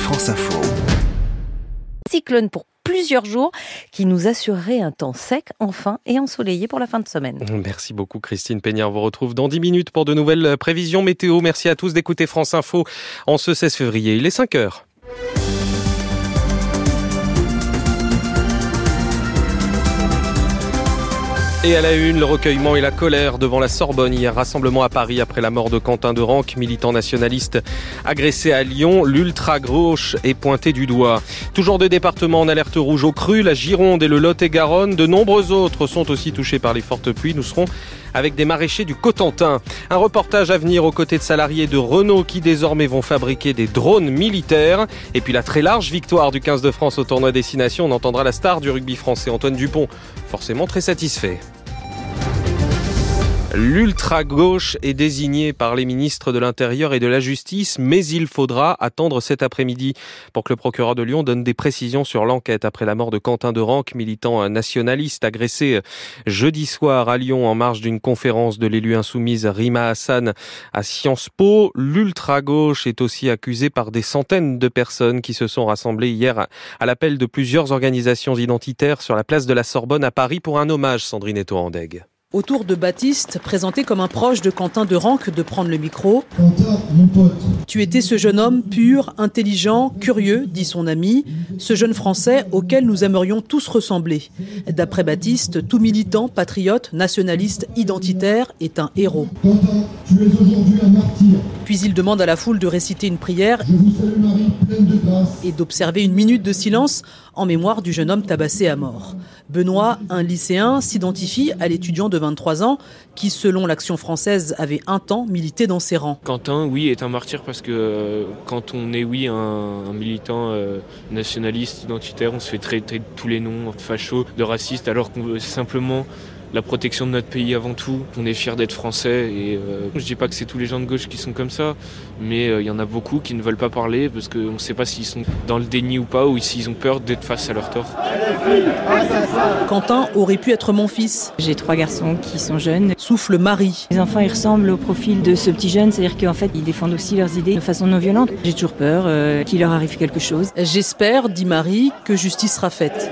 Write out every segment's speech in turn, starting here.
France Info. Cyclone pour plusieurs jours qui nous assurerait un temps sec, enfin, et ensoleillé pour la fin de semaine. Merci beaucoup Christine Peignard. On vous retrouve dans 10 minutes pour de nouvelles prévisions météo. Merci à tous d'écouter France Info en ce 16 février. Il est 5h. Et à la une, le recueillement et la colère devant la Sorbonne. Hier, rassemblement à Paris après la mort de Quentin Derenque, militant nationaliste agressé à Lyon. L'ultra-gauche est pointée du doigt. Toujours 2 départements en alerte rouge au cru, la Gironde et le Lot-et-Garonne. De nombreux autres sont aussi touchés par les fortes pluies. Nous serons avec des maraîchers du Cotentin. Un reportage à venir aux côtés de salariés de Renault qui désormais vont fabriquer des drones militaires. Et puis la très large victoire du 15 de France au tournoi Destination. On entendra la star du rugby français, Antoine Dupont, forcément très satisfait. L'ultra-gauche est désignée par les ministres de l'Intérieur et de la Justice, mais il faudra attendre cet après-midi pour que le procureur de Lyon donne des précisions sur l'enquête après la mort de Quentin Derenque, militant nationaliste agressé jeudi soir à Lyon en marge d'une conférence de l'élu insoumise Rima Hassan à Sciences Po. L'ultra-gauche est aussi accusée par des centaines de personnes qui se sont rassemblées hier à l'appel de plusieurs organisations identitaires sur la place de la Sorbonne à Paris pour un hommage, Sandrine Eto-Andeg. Au tour de Baptiste, présenté comme un proche de Quentin Derenque, de prendre le micro. Quentin, mon pote. Tu étais ce jeune homme pur, intelligent, curieux, dit son ami, ce jeune Français auquel nous aimerions tous ressembler. D'après Baptiste, tout militant, patriote, nationaliste, identitaire est un héros. Quentin, tu es aujourd'hui un martyr. Puis il demande à la foule de réciter une prière Je vous salue Marie, pleine de grâce. et d'observer une minute de silence en mémoire du jeune homme tabassé à mort. Benoît, un lycéen, s'identifie à l'étudiant de 23 ans qui, selon l'Action française, avait un temps milité dans ses rangs. Quentin, oui, est un martyr parce que quand on est, oui, un militant nationaliste, identitaire, on se fait traiter de tous les noms, facho, de raciste, alors qu'on veut simplement la protection de notre pays avant tout. On est fiers d'être français et je dis pas que c'est tous les gens de gauche qui sont comme ça, mais il y en a beaucoup qui ne veulent pas parler parce qu'on ne sait pas s'ils sont dans le déni ou pas ou s'ils ont peur d'être face à leur tort. Quentin aurait pu être mon fils, J'ai 3 garçons qui sont jeunes. souffle Marie. Les enfants, ils ressemblent au profil de ce petit jeune, c'est-à-dire qu'en fait, ils défendent aussi leurs idées de façon non violente. J'ai toujours peur qu'il leur arrive quelque chose. J'espère, dit Marie, que justice sera faite.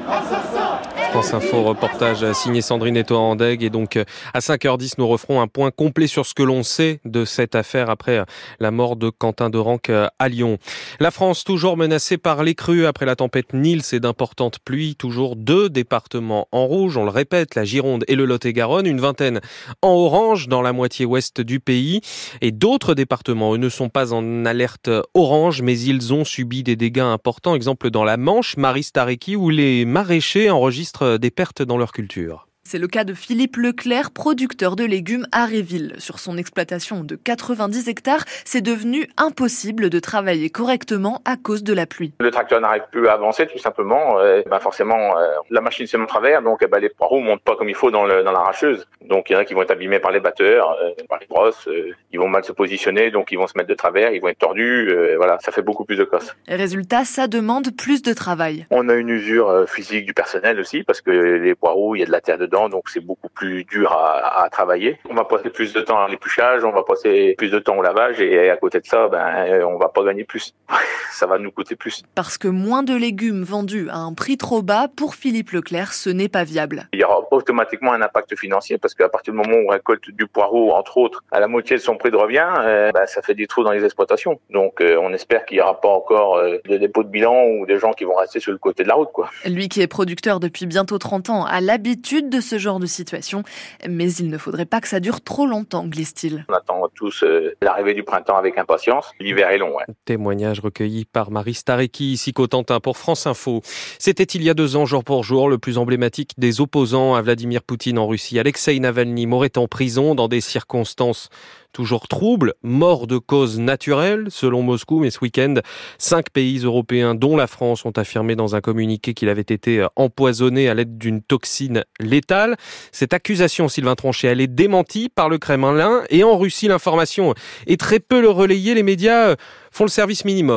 France Info, reportage signé Sandrine Eto-Andeg. Et donc, à 5h10, nous referons un point complet sur ce que l'on sait de cette affaire après la mort de Quentin Derenque à Lyon. La France, toujours menacée par les crues après la tempête Nils et d'importantes pluies. Toujours 2 départements en rouge, on le répète, la Gironde et le Lot-et-Garonne. Une vingtaine en orange dans la moitié ouest du pays. Et d'autres départements, eux, ne sont pas en alerte orange, mais ils ont subi des dégâts importants. Exemple dans la Manche, Marie Starecki, où les maraîchers enregistrent des pertes dans leur culture. C'est le cas de Philippe Leclerc, producteur de légumes à Réville. Sur son exploitation de 90 hectares, c'est devenu impossible de travailler correctement à cause de la pluie. Le tracteur n'arrive plus à avancer tout simplement. Forcément, la machine se met en travers, donc les poireaux montent pas comme il faut dans l'arracheuse. Donc il y en a qui vont être abîmés par les batteurs, par les brosses. Ils vont mal se positionner, donc ils vont se mettre de travers, ils vont être tordus. Voilà, ça fait beaucoup plus de casse. Résultat, ça demande plus de travail. On a une usure physique du personnel aussi, parce que les poireaux, il y a de la terre dedans. Donc c'est beaucoup plus dur à travailler. On va passer plus de temps à l'épluchage, on va passer plus de temps au lavage et à côté de ça, on va pas gagner plus. Ça va nous coûter plus. Parce que moins de légumes vendus à un prix trop bas, pour Philippe Leclerc, ce n'est pas viable. Il y aura automatiquement un impact financier parce qu'à partir du moment où on récolte du poireau, entre autres, à la moitié de son prix de revient, ça fait des trous dans les exploitations. Donc on espère qu'il n'y aura pas encore de dépôt de bilan ou des gens qui vont rester sur le côté de la route, quoi. Lui qui est producteur depuis bientôt 30 ans a l'habitude de ce genre de situation, mais il ne faudrait pas que ça dure trop longtemps, glisse-t-il. On attend tous l'arrivée du printemps avec impatience. L'hiver est long, ouais. Témoignage recueilli par Marie Starecki, ici Cotentin pour France Info. C'était il y a 2 ans, jour pour jour, le plus emblématique des opposants à Vladimir Poutine en Russie. Alexeï Navalny mourait en prison dans des circonstances toujours trouble, mort de cause naturelle, selon Moscou, mais ce week-end, 5 pays européens, dont la France, ont affirmé dans un communiqué qu'il avait été empoisonné à l'aide d'une toxine létale. Cette accusation, Sylvain Tronchet, elle est démentie par le Kremlin, et en Russie, l'information est très peu relayée. Les médias font le service minimum.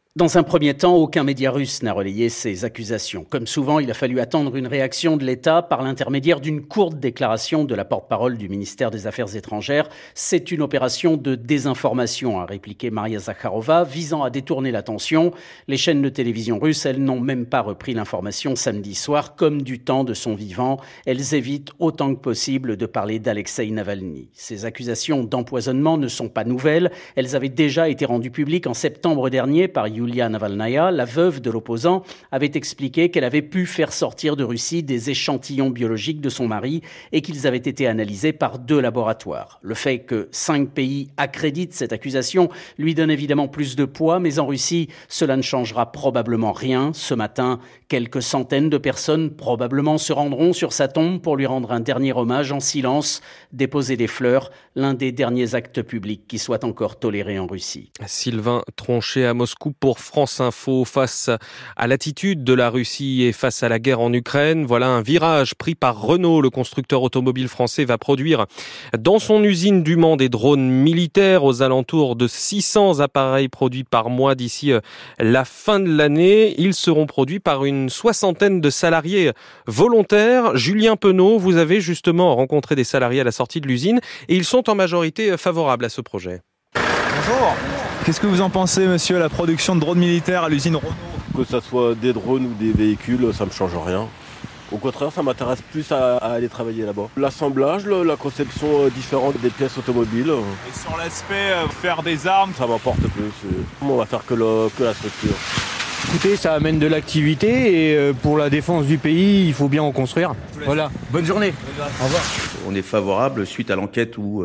Dans un premier temps, aucun média russe n'a relayé ces accusations. Comme souvent, il a fallu attendre une réaction de l'État par l'intermédiaire d'une courte déclaration de la porte-parole du ministère des Affaires étrangères. C'est une opération de désinformation, a répliqué Maria Zakharova, visant à détourner l'attention. Les chaînes de télévision russes, elles n'ont même pas repris l'information samedi soir, comme du temps de son vivant. Elles évitent autant que possible de parler d'Alexeï Navalny. Ces accusations d'empoisonnement ne sont pas nouvelles. Elles avaient déjà été rendues publiques en septembre dernier par Yulia Navalnaya, la veuve de l'opposant, avait expliqué qu'elle avait pu faire sortir de Russie des échantillons biologiques de son mari et qu'ils avaient été analysés par 2 laboratoires. Le fait que 5 pays accréditent cette accusation lui donne évidemment plus de poids, mais en Russie, cela ne changera probablement rien. Ce matin, quelques centaines de personnes probablement se rendront sur sa tombe pour lui rendre un dernier hommage en silence, déposer des fleurs, l'un des derniers actes publics qui soit encore toléré en Russie. Sylvain Tronchet à Moscou pour France Info. Face à l'attitude de la Russie et face à la guerre en Ukraine, voilà un virage pris par Renault. Le constructeur automobile français va produire dans son usine du Mans des drones militaires, aux alentours de 600 appareils produits par mois d'ici la fin de l'année. Ils seront produits par une soixantaine de salariés volontaires. Julien Penaud, vous avez justement rencontré des salariés à la sortie de l'usine et ils sont en majorité favorables à ce projet. Bonjour. Qu'est-ce que vous en pensez, monsieur, la production de drones militaires à l'usine Renault ? Que ça soit des drones ou des véhicules, ça me change rien. Au contraire, ça m'intéresse plus à aller travailler là-bas. L'assemblage, la conception différente des pièces automobiles. Et sur l'aspect faire des armes, ça m'importe plus. On va faire que la structure. Écoutez, ça amène de l'activité et pour la défense du pays, il faut bien en construire. Voilà, bonne journée. Au revoir. On est favorable suite à l'enquête où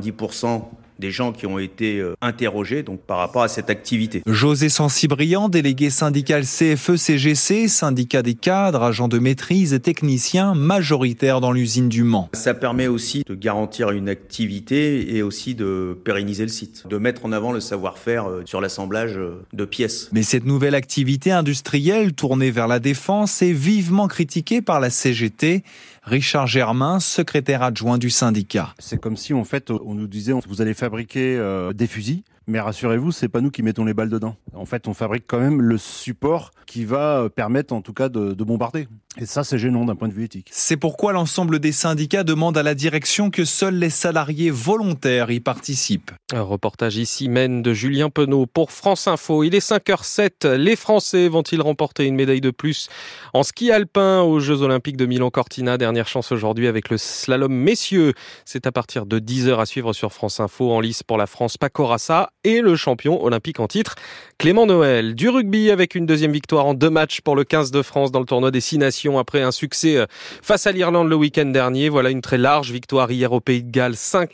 90% des gens qui ont été interrogés donc par rapport à cette activité. José Sancy-Briand, délégué syndical CFE-CGC, syndicat des cadres, agents de maîtrise et techniciens majoritaires dans l'usine du Mans. Ça permet aussi de garantir une activité et aussi de pérenniser le site, de mettre en avant le savoir-faire sur l'assemblage de pièces. Mais cette nouvelle activité industrielle tournée vers la défense est vivement critiquée par la CGT. Richard Germain, secrétaire adjoint du syndicat. C'est comme si en fait on nous disait vous allez fabriquer des fusils, mais rassurez-vous, c'est pas nous qui mettons les balles dedans. En fait, on fabrique quand même le support qui va permettre en tout cas de bombarder. Et ça, c'est gênant d'un point de vue éthique. C'est pourquoi l'ensemble des syndicats demandent à la direction que seuls les salariés volontaires y participent. Un reportage ici mène de Julien Penaud pour France Info. Il est 5h07. Les Français vont-ils remporter une médaille de plus en ski alpin aux Jeux Olympiques de Milan-Cortina? Dernière chance aujourd'hui avec le slalom messieurs. C'est à partir de 10h à suivre sur France Info. En lice pour la France, Paco Rassa et le champion olympique en titre, Clément Noël. Du rugby avec une deuxième victoire en 2 matchs pour le 15 de France dans le tournoi des 6 Nations après un succès face à l'Irlande le week-end dernier. Voilà une très large victoire hier au Pays de Galles,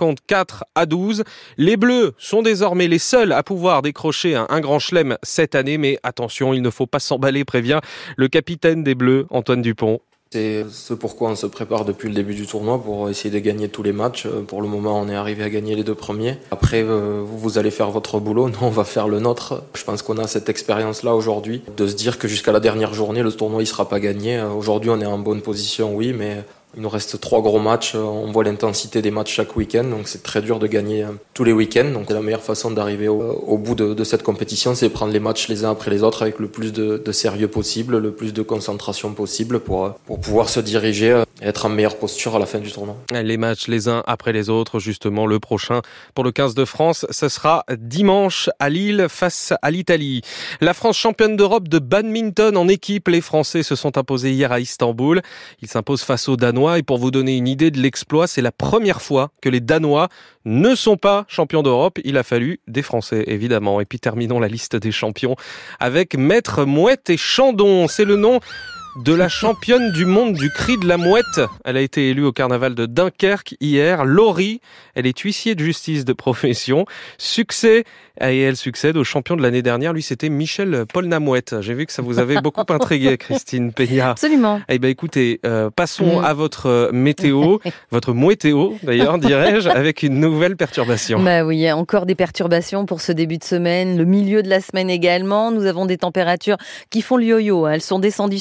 54-12. Les Bleus sont désormais les seuls à pouvoir décrocher un grand chelem cette année, mais attention, il ne faut pas s'emballer, prévient le capitaine des Bleus, Antoine Dupont. C'est ce pourquoi on se prépare depuis le début du tournoi, pour essayer de gagner tous les matchs. Pour le moment, on est arrivé à gagner les 2 premiers. Après, vous allez faire votre boulot, nous on va faire le nôtre. Je pense qu'on a cette expérience-là aujourd'hui, de se dire que jusqu'à la dernière journée, le tournoi il sera pas gagné. Aujourd'hui, on est en bonne position, oui, mais il nous reste 3 gros matchs. On voit l'intensité des matchs chaque week-end, donc c'est très dur de gagner tous les week-ends. Donc la meilleure façon d'arriver au bout de cette compétition, c'est prendre les matchs les uns après les autres avec le plus de sérieux possible, le plus de concentration possible pour pouvoir se diriger et être en meilleure posture à la fin du tournoi. Les matchs les uns après les autres, justement le prochain pour le 15 de France, ce sera dimanche à Lille face à l'Italie. La France championne d'Europe de badminton en équipe, les Français se sont imposés hier à Istanbul. Ils s'imposent face aux Danois. Et pour vous donner une idée de l'exploit, c'est la première fois que les Danois ne sont pas champions d'Europe. Il a fallu des Français, évidemment. Et puis terminons la liste des champions avec Maître Mouette et Chandon. C'est le nom de la championne du monde du cri de la mouette. Elle a été élue au carnaval de Dunkerque hier. Laurie, elle est huissier de justice de profession. Succès, et elle succède au champion de l'année dernière. Lui, c'était Michel Polnamouette. J'ai vu que ça vous avait beaucoup intrigué, Christine Peña. Absolument. Eh ben, écoutez, passons à votre météo, votre mouettéo, d'ailleurs, dirais-je, avec une nouvelle perturbation. Bah oui, il y a encore des perturbations pour ce début de semaine, le milieu de la semaine également. Nous avons des températures qui font le yo-yo. Elles sont descendues ce week-end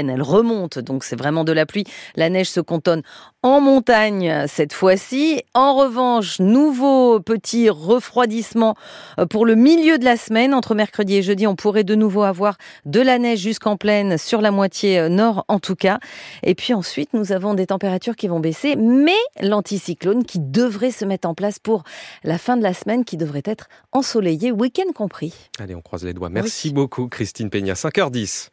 week-end, elle remonte, donc c'est vraiment de la pluie. La neige se cantonne en montagne cette fois-ci. En revanche, nouveau petit refroidissement pour le milieu de la semaine. Entre mercredi et jeudi, on pourrait de nouveau avoir de la neige jusqu'en plaine, sur la moitié nord en tout cas. Et puis ensuite, nous avons des températures qui vont baisser, mais l'anticyclone qui devrait se mettre en place pour la fin de la semaine, qui devrait être ensoleillée, week-end compris. Allez, on croise les doigts. Merci beaucoup Christine Peña. 5h10.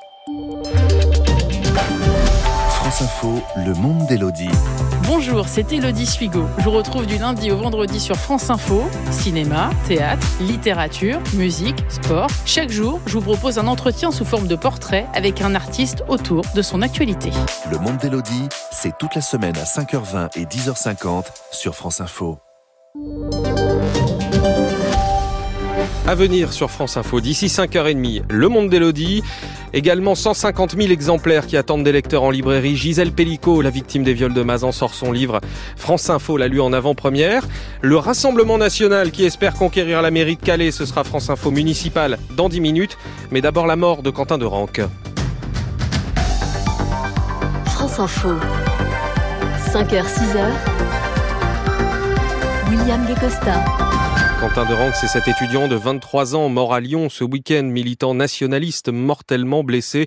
France Info, le monde d'Élodie. Bonjour, c'est Élodie Suigo. Je vous retrouve du lundi au vendredi sur France Info. Cinéma, théâtre, littérature, musique, sport. Chaque jour, je vous propose un entretien sous forme de portrait avec un artiste autour de son actualité. Le monde d'Élodie, c'est toute la semaine à 5h20 et 10h50 sur France Info. À venir sur France Info, d'ici 5h30, Le Monde d'Élodie. Également 150 000 exemplaires qui attendent des lecteurs en librairie. Gisèle Pellicot, la victime des viols de Mazan, sort son livre. France Info l'a lu en avant-première. Le Rassemblement National qui espère conquérir la mairie de Calais, ce sera France Info municipale dans 10 minutes. Mais d'abord la mort de Quentin de Ranc. France Info, 5h, 6h, William Guécosta. Quentin de Ranc, c'est cet étudiant de 23 ans mort à Lyon ce week-end, militant nationaliste mortellement blessé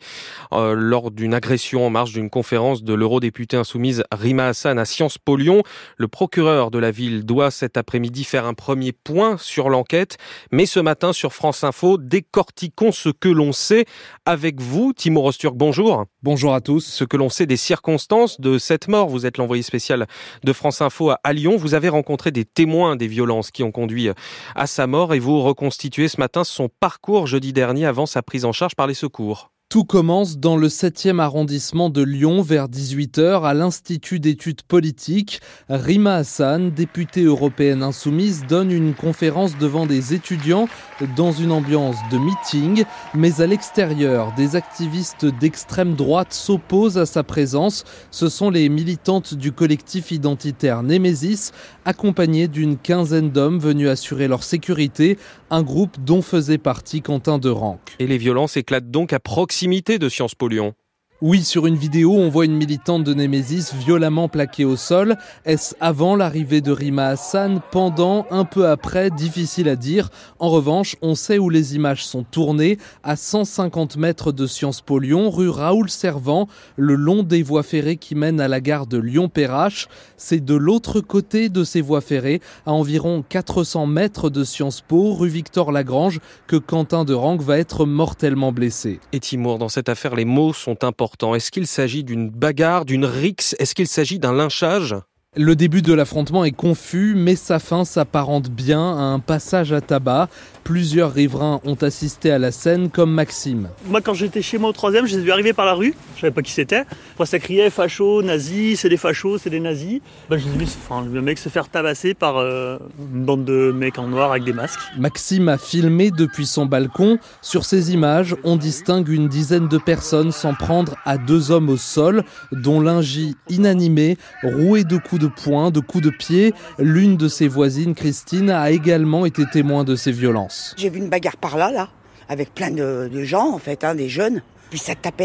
lors d'une agression en marge d'une conférence de l'eurodéputée insoumise Rima Hassan à Sciences Po Lyon. Le procureur de la ville doit cet après-midi faire un premier point sur l'enquête. Mais ce matin sur France Info, décortiquons ce que l'on sait avec vous. Timo Rosturg, bonjour. Bonjour à tous. Ce que l'on sait des circonstances de cette mort. Vous êtes l'envoyé spécial de France Info à Lyon. Vous avez rencontré des témoins des violences qui ont conduit à sa mort et vous reconstituez ce matin son parcours jeudi dernier avant sa prise en charge par les secours. Tout commence dans le 7e arrondissement de Lyon vers 18h à l'Institut d'études politiques. Rima Hassan, députée européenne insoumise, donne une conférence devant des étudiants dans une ambiance de meeting. Mais à l'extérieur, des activistes d'extrême droite s'opposent à sa présence. Ce sont les militantes du collectif identitaire Némésis, accompagnées d'une quinzaine d'hommes venus assurer leur sécurité, un groupe dont faisait partie Quentin de Ranc. Et les violences éclatent donc à proximité de Sciences Po Lyon. Oui, sur une vidéo, on voit une militante de Némésis violemment plaquée au sol. Est-ce avant l'arrivée de Rima Hassan, pendant, un peu après, difficile à dire. En revanche, on sait où les images sont tournées, à 150 mètres de Sciences Po Lyon, rue Raoul Servant, le long des voies ferrées qui mènent à la gare de Lyon-Perrache. C'est de l'autre côté de ces voies ferrées, à environ 400 mètres de Sciences Po, rue Victor-Lagrange, que Quentin de Ranc va être mortellement blessé. Et Timour, dans cette affaire, les mots sont importants. Est-ce qu'il s'agit d'une bagarre, d'une rixe? Est-ce qu'il s'agit d'un lynchage? Le début de l'affrontement est confus, mais sa fin s'apparente bien à un passage à tabac. Plusieurs riverains ont assisté à la scène, comme Maxime. Moi, quand j'étais chez moi au 3e, je les ai vus arriver par la rue. Je savais pas qui c'était. Après, ça criait facho, nazi, c'est des fachos, c'est des nazis. Je les ai vus, le mec se faire tabasser par une bande de mecs en noir avec des masques. Maxime a filmé depuis son balcon. Sur ces images, on distingue une dizaine de personnes s'en prendre à deux hommes au sol, dont l'un gît inanimé, roué de coups de poing, de coups de pied. L'une de ses voisines, Christine, a également été témoin de ces violences. J'ai vu une bagarre par là, avec plein de gens, en fait, des jeunes. Puis ça tapait.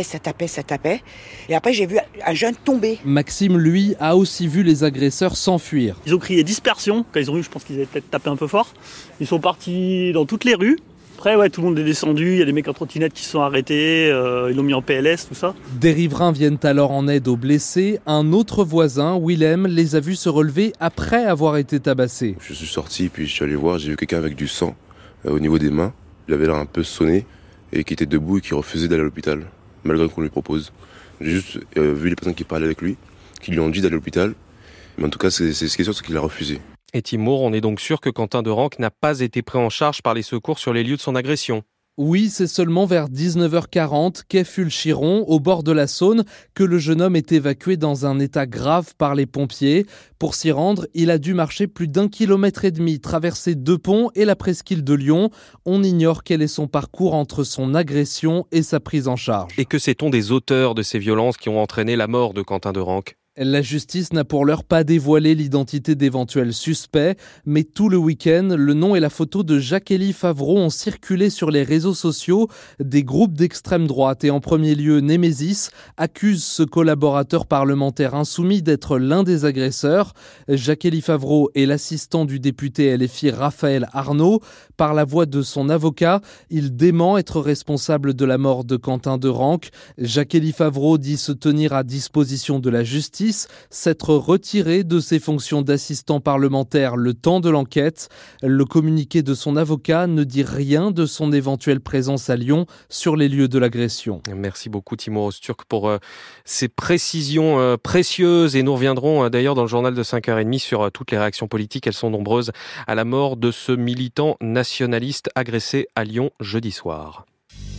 Et après, j'ai vu un jeune tomber. Maxime, lui, a aussi vu les agresseurs s'enfuir. Ils ont crié dispersion. Quand ils ont eu, je pense qu'ils avaient peut-être tapé un peu fort. Ils sont partis dans toutes les rues. Après, tout le monde est descendu, il y a des mecs en trottinette qui se sont arrêtés, ils l'ont mis en PLS, tout ça. Des riverains viennent alors en aide aux blessés. Un autre voisin, Willem, les a vus se relever après avoir été tabassés. Je suis sorti, puis je suis allé voir, j'ai vu quelqu'un avec du sang au niveau des mains. Il avait l'air un peu sonné et qui était debout et qui refusait d'aller à l'hôpital, malgré qu'on lui propose. J'ai juste vu les personnes qui parlaient avec lui, qui lui ont dit d'aller à l'hôpital. Mais en tout cas, ce qui est sûr, c'est qu'il a refusé. Et Timour, on est donc sûr que Quentin de Ranc n'a pas été pris en charge par les secours sur les lieux de son agression. Oui, c'est seulement vers 19h40, quai Fulchiron, au bord de la Saône, que le jeune homme est évacué dans un état grave par les pompiers. Pour s'y rendre, il a dû marcher plus d'1,5 km, traverser 2 ponts et la presqu'île de Lyon. On ignore quel est son parcours entre son agression et sa prise en charge. Et que sait-on des auteurs de ces violences qui ont entraîné la mort de Quentin de Ranc ? La justice n'a pour l'heure pas dévoilé l'identité d'éventuels suspects, mais tout le week-end, le nom et la photo de Jacques-Élie Favreau ont circulé sur les réseaux sociaux. Des groupes d'extrême droite et en premier lieu Némésis accusent ce collaborateur parlementaire insoumis d'être l'un des agresseurs. Jacques-Élie Favreau est l'assistant du député LFI Raphaël Arnaud. Par la voix de son avocat, il dément être responsable de la mort de Quentin Derenque. Jacques-Élie Favreau dit se tenir à disposition de la justice, s'être retiré de ses fonctions d'assistant parlementaire le temps de l'enquête. Le communiqué de son avocat ne dit rien de son éventuelle présence à Lyon sur les lieux de l'agression. Merci beaucoup Timo Rosturk pour ces précisions précieuses, et nous reviendrons d'ailleurs dans le journal de 5h30 sur toutes les réactions politiques. Elles sont nombreuses à la mort de ce militant nationaliste agressé à Lyon jeudi soir.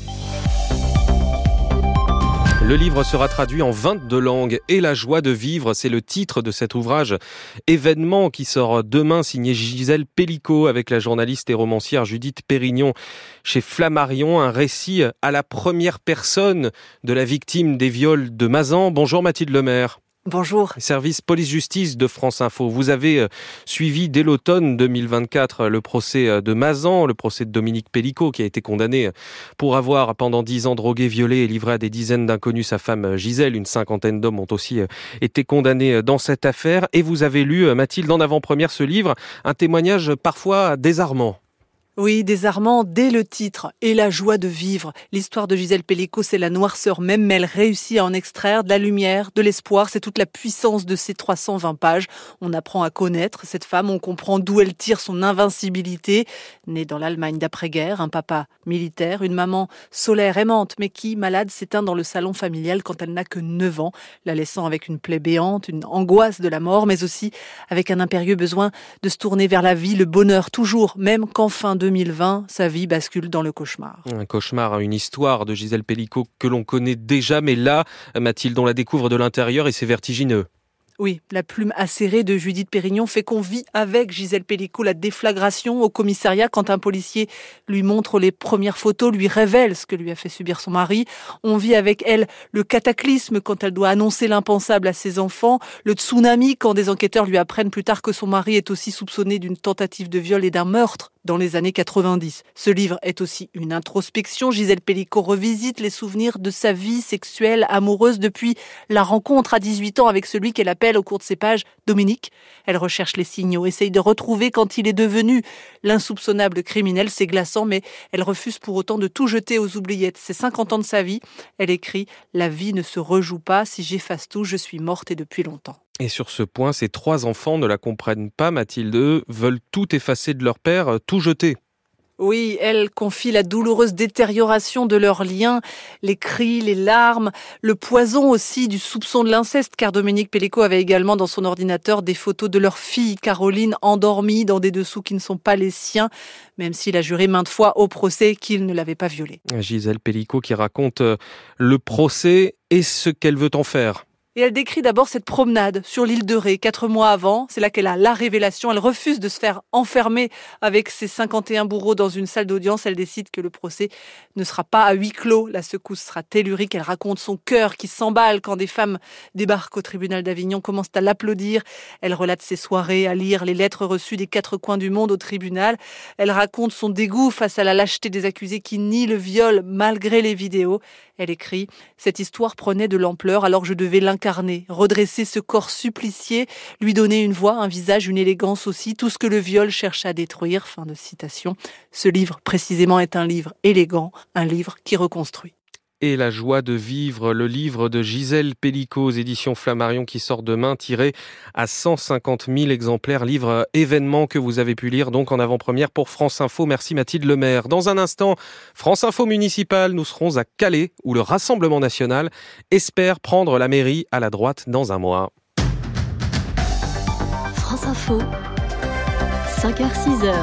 Le livre sera traduit en 22 langues et la joie de vivre, c'est le titre de cet ouvrage événement qui sort demain, signé Gisèle Pellicot avec la journaliste et romancière Judith Pérignon chez Flammarion. Un récit à la première personne de la victime des viols de Mazan. Bonjour Mathilde Lemaire. Bonjour. Service police-justice de France Info. Vous avez suivi dès l'automne 2024 le procès de Mazan, le procès de Dominique Pellicot qui a été condamné pour avoir pendant 10 ans drogué, violé et livré à des dizaines d'inconnus sa femme Gisèle. Une cinquantaine d'hommes ont aussi été condamnés dans cette affaire. Et vous avez lu, Mathilde, en avant-première ce livre, un témoignage parfois désarmant. Oui, désarmant dès le titre. Et la joie de vivre. L'histoire de Gisèle Pellicot, c'est la noirceur même, mais elle réussit à en extraire de la lumière, de l'espoir. C'est toute la puissance de ces 320 pages. On apprend à connaître cette femme, on comprend d'où elle tire son invincibilité. Née dans l'Allemagne d'après-guerre, un papa militaire, une maman solaire, aimante, mais qui, malade, s'éteint dans le salon familial quand elle n'a que 9 ans, la laissant avec une plaie béante, une angoisse de la mort, mais aussi avec un impérieux besoin de se tourner vers la vie, le bonheur, toujours, même qu'en fin 2020, sa vie bascule dans le cauchemar. Un cauchemar, une histoire de Gisèle Pellicot que l'on connaît déjà, mais là, Mathilde, on la découvre de l'intérieur et c'est vertigineux. Oui, la plume acérée de Judith Pérignon fait qu'on vit avec Gisèle Pellicot la déflagration au commissariat quand un policier lui montre les premières photos, lui révèle ce que lui a fait subir son mari. On vit avec elle le cataclysme quand elle doit annoncer l'impensable à ses enfants, le tsunami quand des enquêteurs lui apprennent plus tard que son mari est aussi soupçonné d'une tentative de viol et d'un meurtre dans les années 90. Ce livre est aussi une introspection. Gisèle Pellicot revisite les souvenirs de sa vie sexuelle, amoureuse depuis la rencontre à 18 ans avec celui qu'elle appelle au cours de ses pages Dominique. Elle recherche les signaux, essaye de retrouver quand il est devenu l'insoupçonnable criminel. C'est glaçant, mais elle refuse pour autant de tout jeter aux oubliettes. C'est 50 ans de sa vie. Elle écrit « La vie ne se rejoue pas. Si j'efface tout, je suis morte et depuis longtemps ». Et sur ce point, ces 3 enfants ne la comprennent pas, Mathilde. Eux veulent tout effacer de leur père, tout jeter. Oui, elle confie la douloureuse détérioration de leurs liens, les cris, les larmes, le poison aussi du soupçon de l'inceste, car Dominique Pellicot avait également dans son ordinateur des photos de leur fille, Caroline, endormie dans des dessous qui ne sont pas les siens, même s'il a juré maintes fois au procès qu'il ne l'avait pas violée. Gisèle Pellicot qui raconte le procès et ce qu'elle veut en faire. Et elle décrit d'abord cette promenade sur l'île de Ré, 4 mois avant. C'est là qu'elle a la révélation. Elle refuse de se faire enfermer avec ses 51 bourreaux dans une salle d'audience. Elle décide que le procès ne sera pas à huis clos. La secousse sera tellurique. Elle raconte son cœur qui s'emballe quand des femmes débarquent au tribunal d'Avignon, commencent à l'applaudir. Elle relate ses soirées à lire les lettres reçues des 4 coins du monde au tribunal. Elle raconte son dégoût face à la lâcheté des accusés qui nient le viol malgré les vidéos. Elle écrit « Cette histoire prenait de l'ampleur alors je devais l'incarner, redresser ce corps supplicié, lui donner une voix, un visage, une élégance aussi, tout ce que le viol cherche à détruire. » Fin de citation. Ce livre, précisément, est un livre élégant, un livre qui reconstruit. Et la joie de vivre, le livre de Gisèle Pellicot aux éditions Flammarion qui sort demain, tiré à 150 000 exemplaires, livre événement que vous avez pu lire donc en avant-première pour France Info. Merci Mathilde Lemaire. Dans un instant, France Info municipale, nous serons à Calais où le Rassemblement national espère prendre la mairie à la droite dans un mois. France Info, 5h-6h.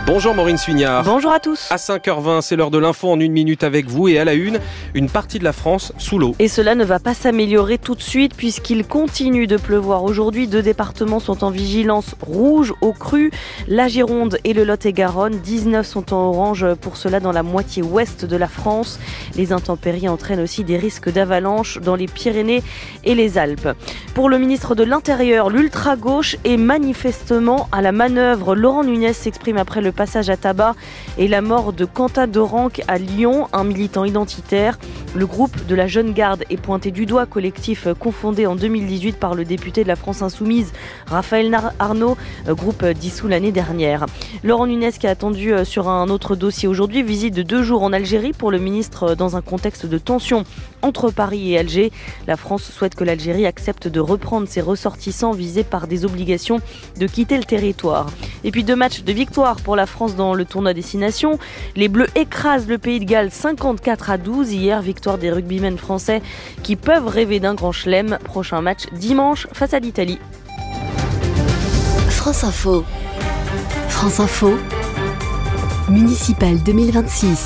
Bonjour Maureen Suignard. Bonjour à tous. À 5h20, c'est l'heure de l'info en 1 minute avec vous et à la une partie de la France sous l'eau. Et cela ne va pas s'améliorer tout de suite puisqu'il continue de pleuvoir. Aujourd'hui, 2 départements sont en vigilance rouge au cru, la Gironde et le Lot-et-Garonne. 19 sont en orange pour cela dans la moitié ouest de la France. Les intempéries entraînent aussi des risques d'avalanche dans les Pyrénées et les Alpes. Pour le ministre de l'Intérieur, l'ultra-gauche est manifestement à la manœuvre. Laurent Nunez s'exprime après le passage à tabac et la mort de Quentin Dorenc à Lyon, un militant identitaire. Le groupe de la Jeune Garde est pointé du doigt, collectif confondé en 2018 par le député de la France Insoumise, Raphaël Arnaud, groupe dissous l'année dernière. Laurent Nunez qui a attendu sur un autre dossier aujourd'hui, visite de 2 jours en Algérie pour le ministre dans un contexte de tension entre Paris et Alger. La France souhaite que l'Algérie accepte de reprendre ses ressortissants visés par des obligations de quitter le territoire. Et puis 2 matchs de victoire pour la France dans le tournoi Destination. Les Bleus écrasent le Pays de Galles 54-12. Hier, victoire des rugbymen français qui peuvent rêver d'un grand chelem. Prochain match dimanche face à l'Italie. France Info. France Info. Municipal 2026.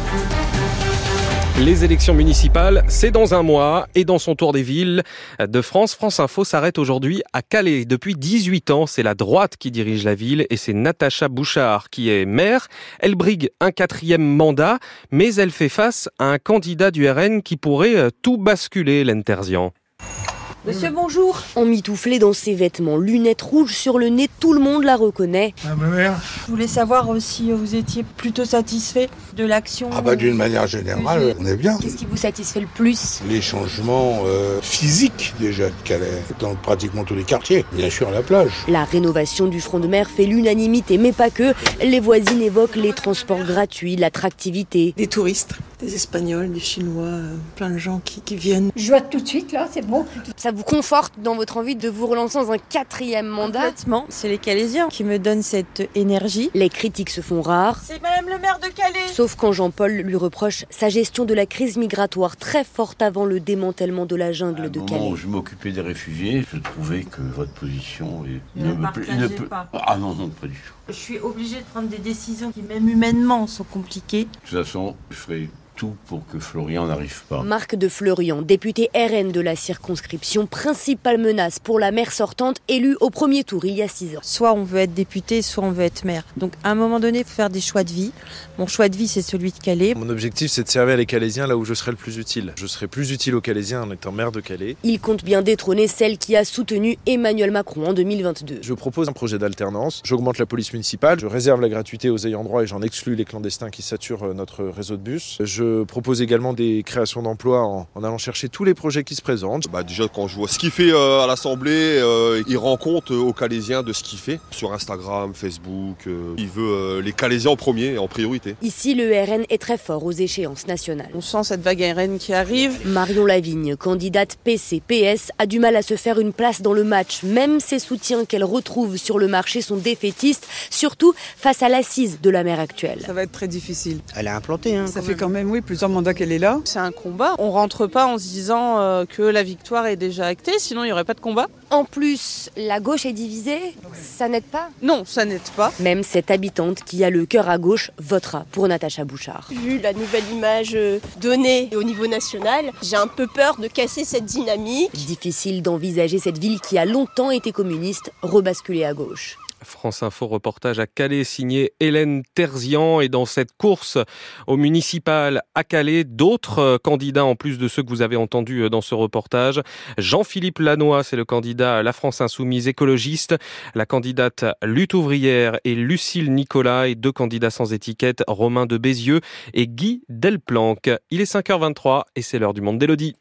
Les élections municipales, c'est dans un mois et dans son tour des villes de France, France Info s'arrête aujourd'hui à Calais. Depuis 18 ans, c'est la droite qui dirige la ville et c'est Natacha Bouchard qui est maire. Elle brigue un 4e mandat, mais elle fait face à un candidat du RN qui pourrait tout basculer, Hélène Terzian. Monsieur, bonjour. Emmitouflé dans ses vêtements, lunettes rouges sur le nez, tout le monde la reconnaît. Ah, ma mère. Je voulais savoir si vous étiez plutôt satisfait de l'action. Ah bah d'une manière générale, on est bien. Qu'est-ce qui vous satisfait le plus? Les changements physiques déjà de Calais, dans pratiquement tous les quartiers. Bien sûr la plage. La rénovation du front de mer fait l'unanimité, mais pas que. Les voisines évoquent les transports gratuits, l'attractivité. Des touristes, des Espagnols, des Chinois, plein de gens qui viennent. Je vois tout de suite là, c'est bon. Ça vous conforte dans votre envie de vous relancer dans un 4e mandat? Complètement, c'est les Calaisiens qui me donnent cette énergie. Les critiques se font rares. C'est Madame le maire de Calais. Sauf quand Jean-Paul lui reproche sa gestion de la crise migratoire très forte avant le démantèlement de la jungle de Calais. Au moment où je m'occupais des réfugiés, je trouvais que votre position ne me pas. Ah non, pas du tout. Je suis obligée de prendre des décisions qui, même humainement, sont compliquées. De toute façon, je ferai tout pour que Florian n'arrive pas. Marc de Florian, député RN de la circonscription, principale menace pour la maire sortante élue au premier tour il y a 6 ans. Soit on veut être député, soit on veut être maire. Donc à un moment donné, il faut faire des choix de vie. Mon choix de vie, c'est celui de Calais. Mon objectif, c'est de servir les Calaisiens là où je serai le plus utile. Je serai plus utile aux Calaisiens en étant maire de Calais. Il compte bien détrôner celle qui a soutenu Emmanuel Macron en 2022. Je propose un projet d'alternance. J'augmente la police municipale. Je réserve la gratuité aux ayants droit et j'en exclus les clandestins qui saturent notre réseau de bus. Je propose également des créations d'emplois en allant chercher tous les projets qui se présentent. Déjà quand je vois ce qu'il fait à l'Assemblée, il rend compte aux Calaisiens de ce qu'il fait sur Instagram, Facebook. Il veut les Calaisiens en premier, en priorité. Ici, le RN est très fort aux échéances nationales. On sent cette vague RN qui arrive. Marion Lavigne, candidate PC-PS, a du mal à se faire une place dans le match. Même ses soutiens qu'elle retrouve sur le marché sont défaitistes, surtout face à l'assise de la maire actuelle. Ça va être très difficile. Elle est implantée. Ça fait quand même plusieurs mandats qu'elle est là. C'est un combat. On rentre pas en se disant que la victoire est déjà actée, sinon il n'y aurait pas de combat. En plus, la gauche est divisée, ça n'aide pas? Non, ça n'aide pas. Même cette habitante qui a le cœur à gauche votera pour Natacha Bouchard. Vu la nouvelle image donnée au niveau national, j'ai un peu peur de casser cette dynamique. Difficile d'envisager cette ville qui a longtemps été communiste rebasculer à gauche. France Info reportage à Calais signé Hélène Terzian. Et dans cette course au municipal à Calais, d'autres candidats en plus de ceux que vous avez entendus dans ce reportage. Jean-Philippe Lannoy, c'est le candidat La France Insoumise écologiste. La candidate Lutte ouvrière et Lucille Nicolas et 2 candidats sans étiquette, Romain de Bézieux et Guy Delplanque. Il est 5h23 et c'est l'heure du monde d'Élodie.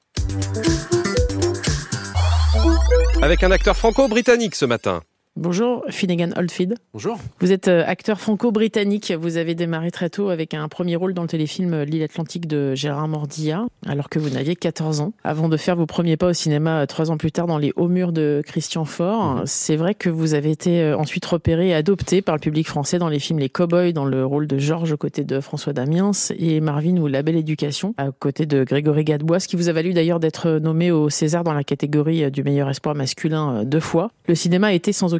Avec un acteur franco-britannique ce matin. Bonjour, Finnegan Oldfield. Bonjour. Vous êtes acteur franco-britannique. Vous avez démarré très tôt avec un premier rôle dans le téléfilm L'île Atlantique de Gérard Mordillat, alors que vous n'aviez 14 ans, avant de faire vos premiers pas au cinéma 3 ans plus tard dans Les Hauts Murs de Christian Faure. C'est vrai que vous avez été ensuite repéré et adopté par le public français dans les films Les Cowboys, dans le rôle de Georges aux côtés de François Damiens, et Marvin ou La Belle Éducation, à côté de Grégory Gadebois, ce qui vous a valu d'ailleurs d'être nommé au César dans la catégorie du meilleur espoir masculin 2 fois. Le cinéma a été sans aucun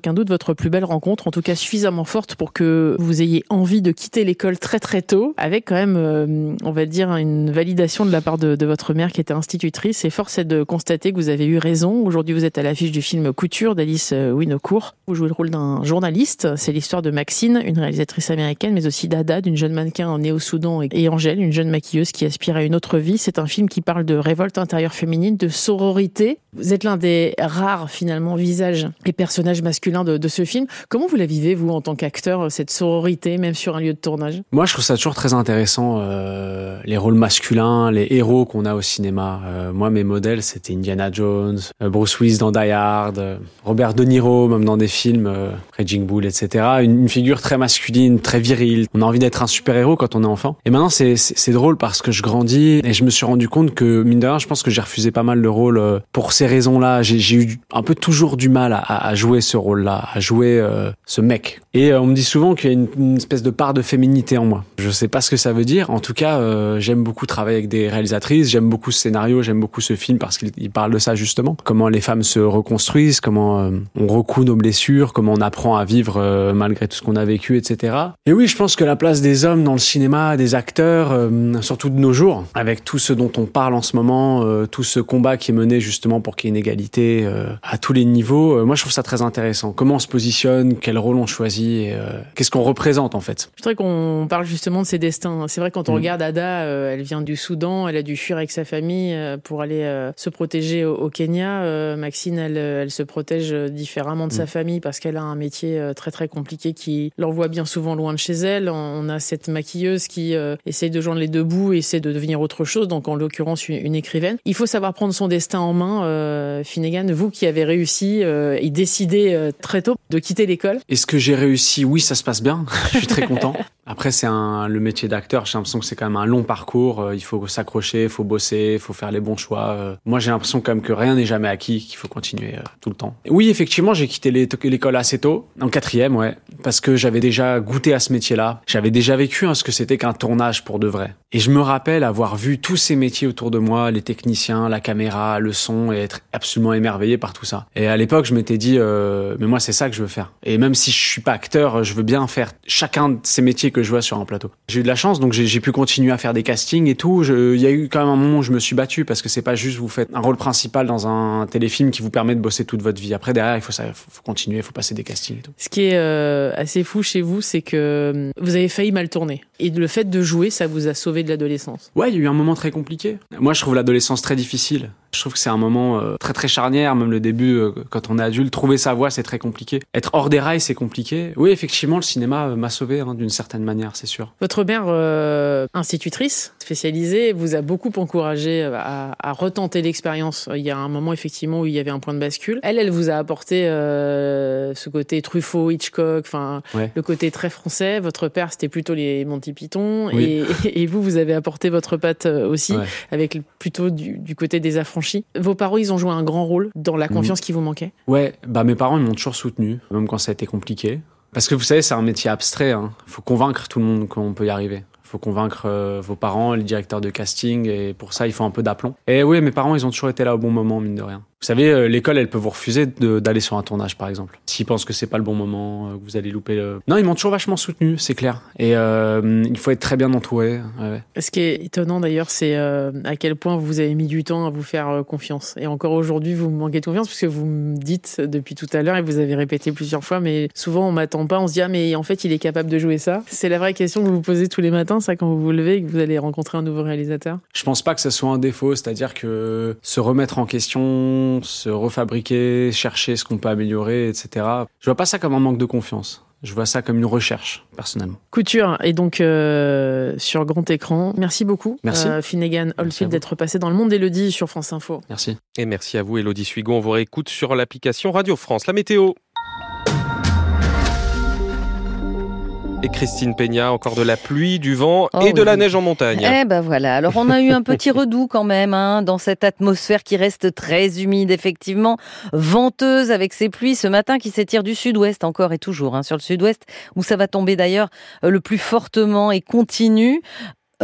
aucun doute votre plus belle rencontre, en tout cas suffisamment forte pour que vous ayez envie de quitter l'école très très tôt, avec quand même, on va dire, une validation de la part de votre mère qui était institutrice. Et force est de constater que vous avez eu raison. Aujourd'hui, vous êtes à l'affiche du film Couture d'Alice Winocourt. Vous jouez le rôle d'un journaliste. C'est l'histoire de Maxine, une réalisatrice américaine, mais aussi d'Ada, d'une jeune mannequin née au Soudan, et Angèle, une jeune maquilleuse qui aspire à une autre vie. C'est un film qui parle de révolte intérieure féminine, de sororité. Vous êtes l'un des rares, finalement, visages et personnages masculins de ce film. Comment vous la vivez, vous, en tant qu'acteur, cette sororité, même sur un lieu de tournage ? Moi, je trouve ça toujours très intéressant, les rôles masculins, les héros qu'on a au cinéma. Moi, mes modèles, c'était Indiana Jones, Bruce Willis dans Die Hard, Robert De Niro, même dans des films, Raging Bull, etc. Une figure très masculine, très virile. On a envie d'être un super-héros quand on est enfant. Et maintenant, c'est drôle parce que je grandis et je me suis rendu compte que, mine de rien, je pense que j'ai refusé pas mal de rôles pour ces raisons-là. J'ai eu un peu toujours du mal à jouer ce rôle-là, à jouer ce mec. Et on me dit souvent qu'il y a une espèce de part de féminité en moi. Je sais pas ce que ça veut dire. En tout cas, j'aime beaucoup travailler avec des réalisatrices. J'aime beaucoup ce scénario, j'aime beaucoup ce film parce qu'il parle de ça justement. Comment les femmes se reconstruisent, comment on recoue nos blessures, comment on apprend à vivre malgré tout ce qu'on a vécu, etc. Et oui, je pense que la place des hommes dans le cinéma, des acteurs, surtout de nos jours, avec tout ce dont on parle en ce moment, tout ce combat qui est mené justement pour qu'il y ait une égalité à tous les niveaux, moi je trouve ça très intéressant. Comment on se positionne, quel rôle on choisit, et, qu'est-ce qu'on représente en fait. Je voudrais qu'on parle justement de ses destins. C'est vrai quand on regarde Ada, elle vient du Soudan, elle a dû fuir avec sa famille pour aller se protéger au Kenya. Maxine, elle se protège différemment de sa famille parce qu'elle a un métier très très compliqué qui l'envoie bien souvent loin de chez elle. On a cette maquilleuse qui essaye de joindre les deux bouts et essaie de devenir autre chose, donc en l'occurrence une écrivaine. Il faut savoir prendre son destin en main. Finnegan, vous qui avez réussi et décidé très tôt de quitter l'école. Est-ce que j'ai réussi ? Oui, ça se passe bien. Je suis très content. Après, le métier d'acteur, j'ai l'impression que c'est quand même un long parcours. Il faut s'accrocher, il faut bosser, il faut faire les bons choix. Moi, j'ai l'impression quand même que rien n'est jamais acquis, qu'il faut continuer tout le temps. Oui, effectivement, j'ai quitté l'école assez tôt, en 4e, ouais, parce que j'avais déjà goûté à ce métier-là. J'avais déjà vécu ce que c'était qu'un tournage pour de vrai. Et je me rappelle avoir vu tous ces métiers autour de moi, les techniciens, la caméra, le son, et être absolument émerveillé par tout ça. Et à l'époque, je m'étais dit, mais moi, c'est ça que je veux faire. Et même si je suis pas acteur, je veux bien faire chacun de ces métiers que je vois sur un plateau. J'ai eu de la chance, donc j'ai pu continuer à faire des castings et tout. Il y a eu quand même un moment où je me suis battu parce que c'est pas juste vous faites un rôle principal dans un téléfilm qui vous permet de bosser toute votre vie. Après, derrière, il faut continuer, il faut passer des castings et tout. Ce qui est assez fou chez vous, c'est que vous avez failli mal tourner. Et le fait de jouer, ça vous a sauvé de l'adolescence. Ouais, il y a eu un moment très compliqué. Moi, je trouve l'adolescence très difficile. Je trouve que c'est un moment très très charnière, même le début, quand on est adulte. Trouver sa voie, c'est très compliqué. Être hors des rails, c'est compliqué. Oui, effectivement, le cinéma m'a sauvé d'une certaine manière, c'est sûr. Votre mère, institutrice spécialisée, vous a beaucoup encouragé à retenter l'expérience. Il y a un moment, effectivement, où il y avait un point de bascule. Elle vous a apporté ce côté Truffaut, Hitchcock, le côté très français. Votre père, c'était plutôt les Monty Python. Oui. Et vous avez apporté votre patte aussi, avec plutôt du côté des affranchis. Vos parents, ils ont joué un grand rôle dans la confiance qui vous manquait ? Ouais, mes parents, ils m'ont toujours soutenu, même quand ça a été compliqué. Parce que vous savez, c'est un métier abstrait. Faut convaincre tout le monde qu'on peut y arriver. Faut convaincre vos parents, les directeurs de casting, et pour ça, il faut un peu d'aplomb. Et oui, mes parents, ils ont toujours été là au bon moment, mine de rien. Vous savez, l'école, elle peut vous refuser d'aller sur un tournage, par exemple. S'ils pensent que c'est pas le bon moment, que vous allez louper le... Non, ils m'ont toujours vachement soutenu, c'est clair. Et il faut être très bien entouré. Ouais. Ce qui est étonnant, d'ailleurs, c'est à quel point vous avez mis du temps à vous faire confiance. Et encore aujourd'hui, vous me manquez de confiance, parce que vous me dites depuis tout à l'heure, et vous avez répété plusieurs fois, mais souvent, on m'attend pas, on se dit « Ah, mais en fait, il est capable de jouer ça ». C'est la vraie question que vous vous posez tous les matins, ça, quand vous vous levez et que vous allez rencontrer un nouveau réalisateur ? Je pense pas que ça soit un défaut, c'est-à-dire que se remettre en question, se refabriquer, chercher ce qu'on peut améliorer, etc. Je vois pas ça comme un manque de confiance. Je vois ça comme une recherche, personnellement. Couture est donc sur grand écran. Merci beaucoup, Finnegan Oldfield, d'être passé dans Le Monde d'Élodie sur France Info. Merci. Et merci à vous, Élodie Suigon. On vous réécoute sur l'application Radio France. La météo. Et Christine Peña, encore de la pluie, du vent et de la neige en montagne. Eh ben voilà, alors on a eu un petit redout quand même dans cette atmosphère qui reste très humide, effectivement, venteuse avec ces pluies ce matin qui s'étirent du sud-ouest encore et toujours, sur le sud-ouest où ça va tomber d'ailleurs le plus fortement et continue.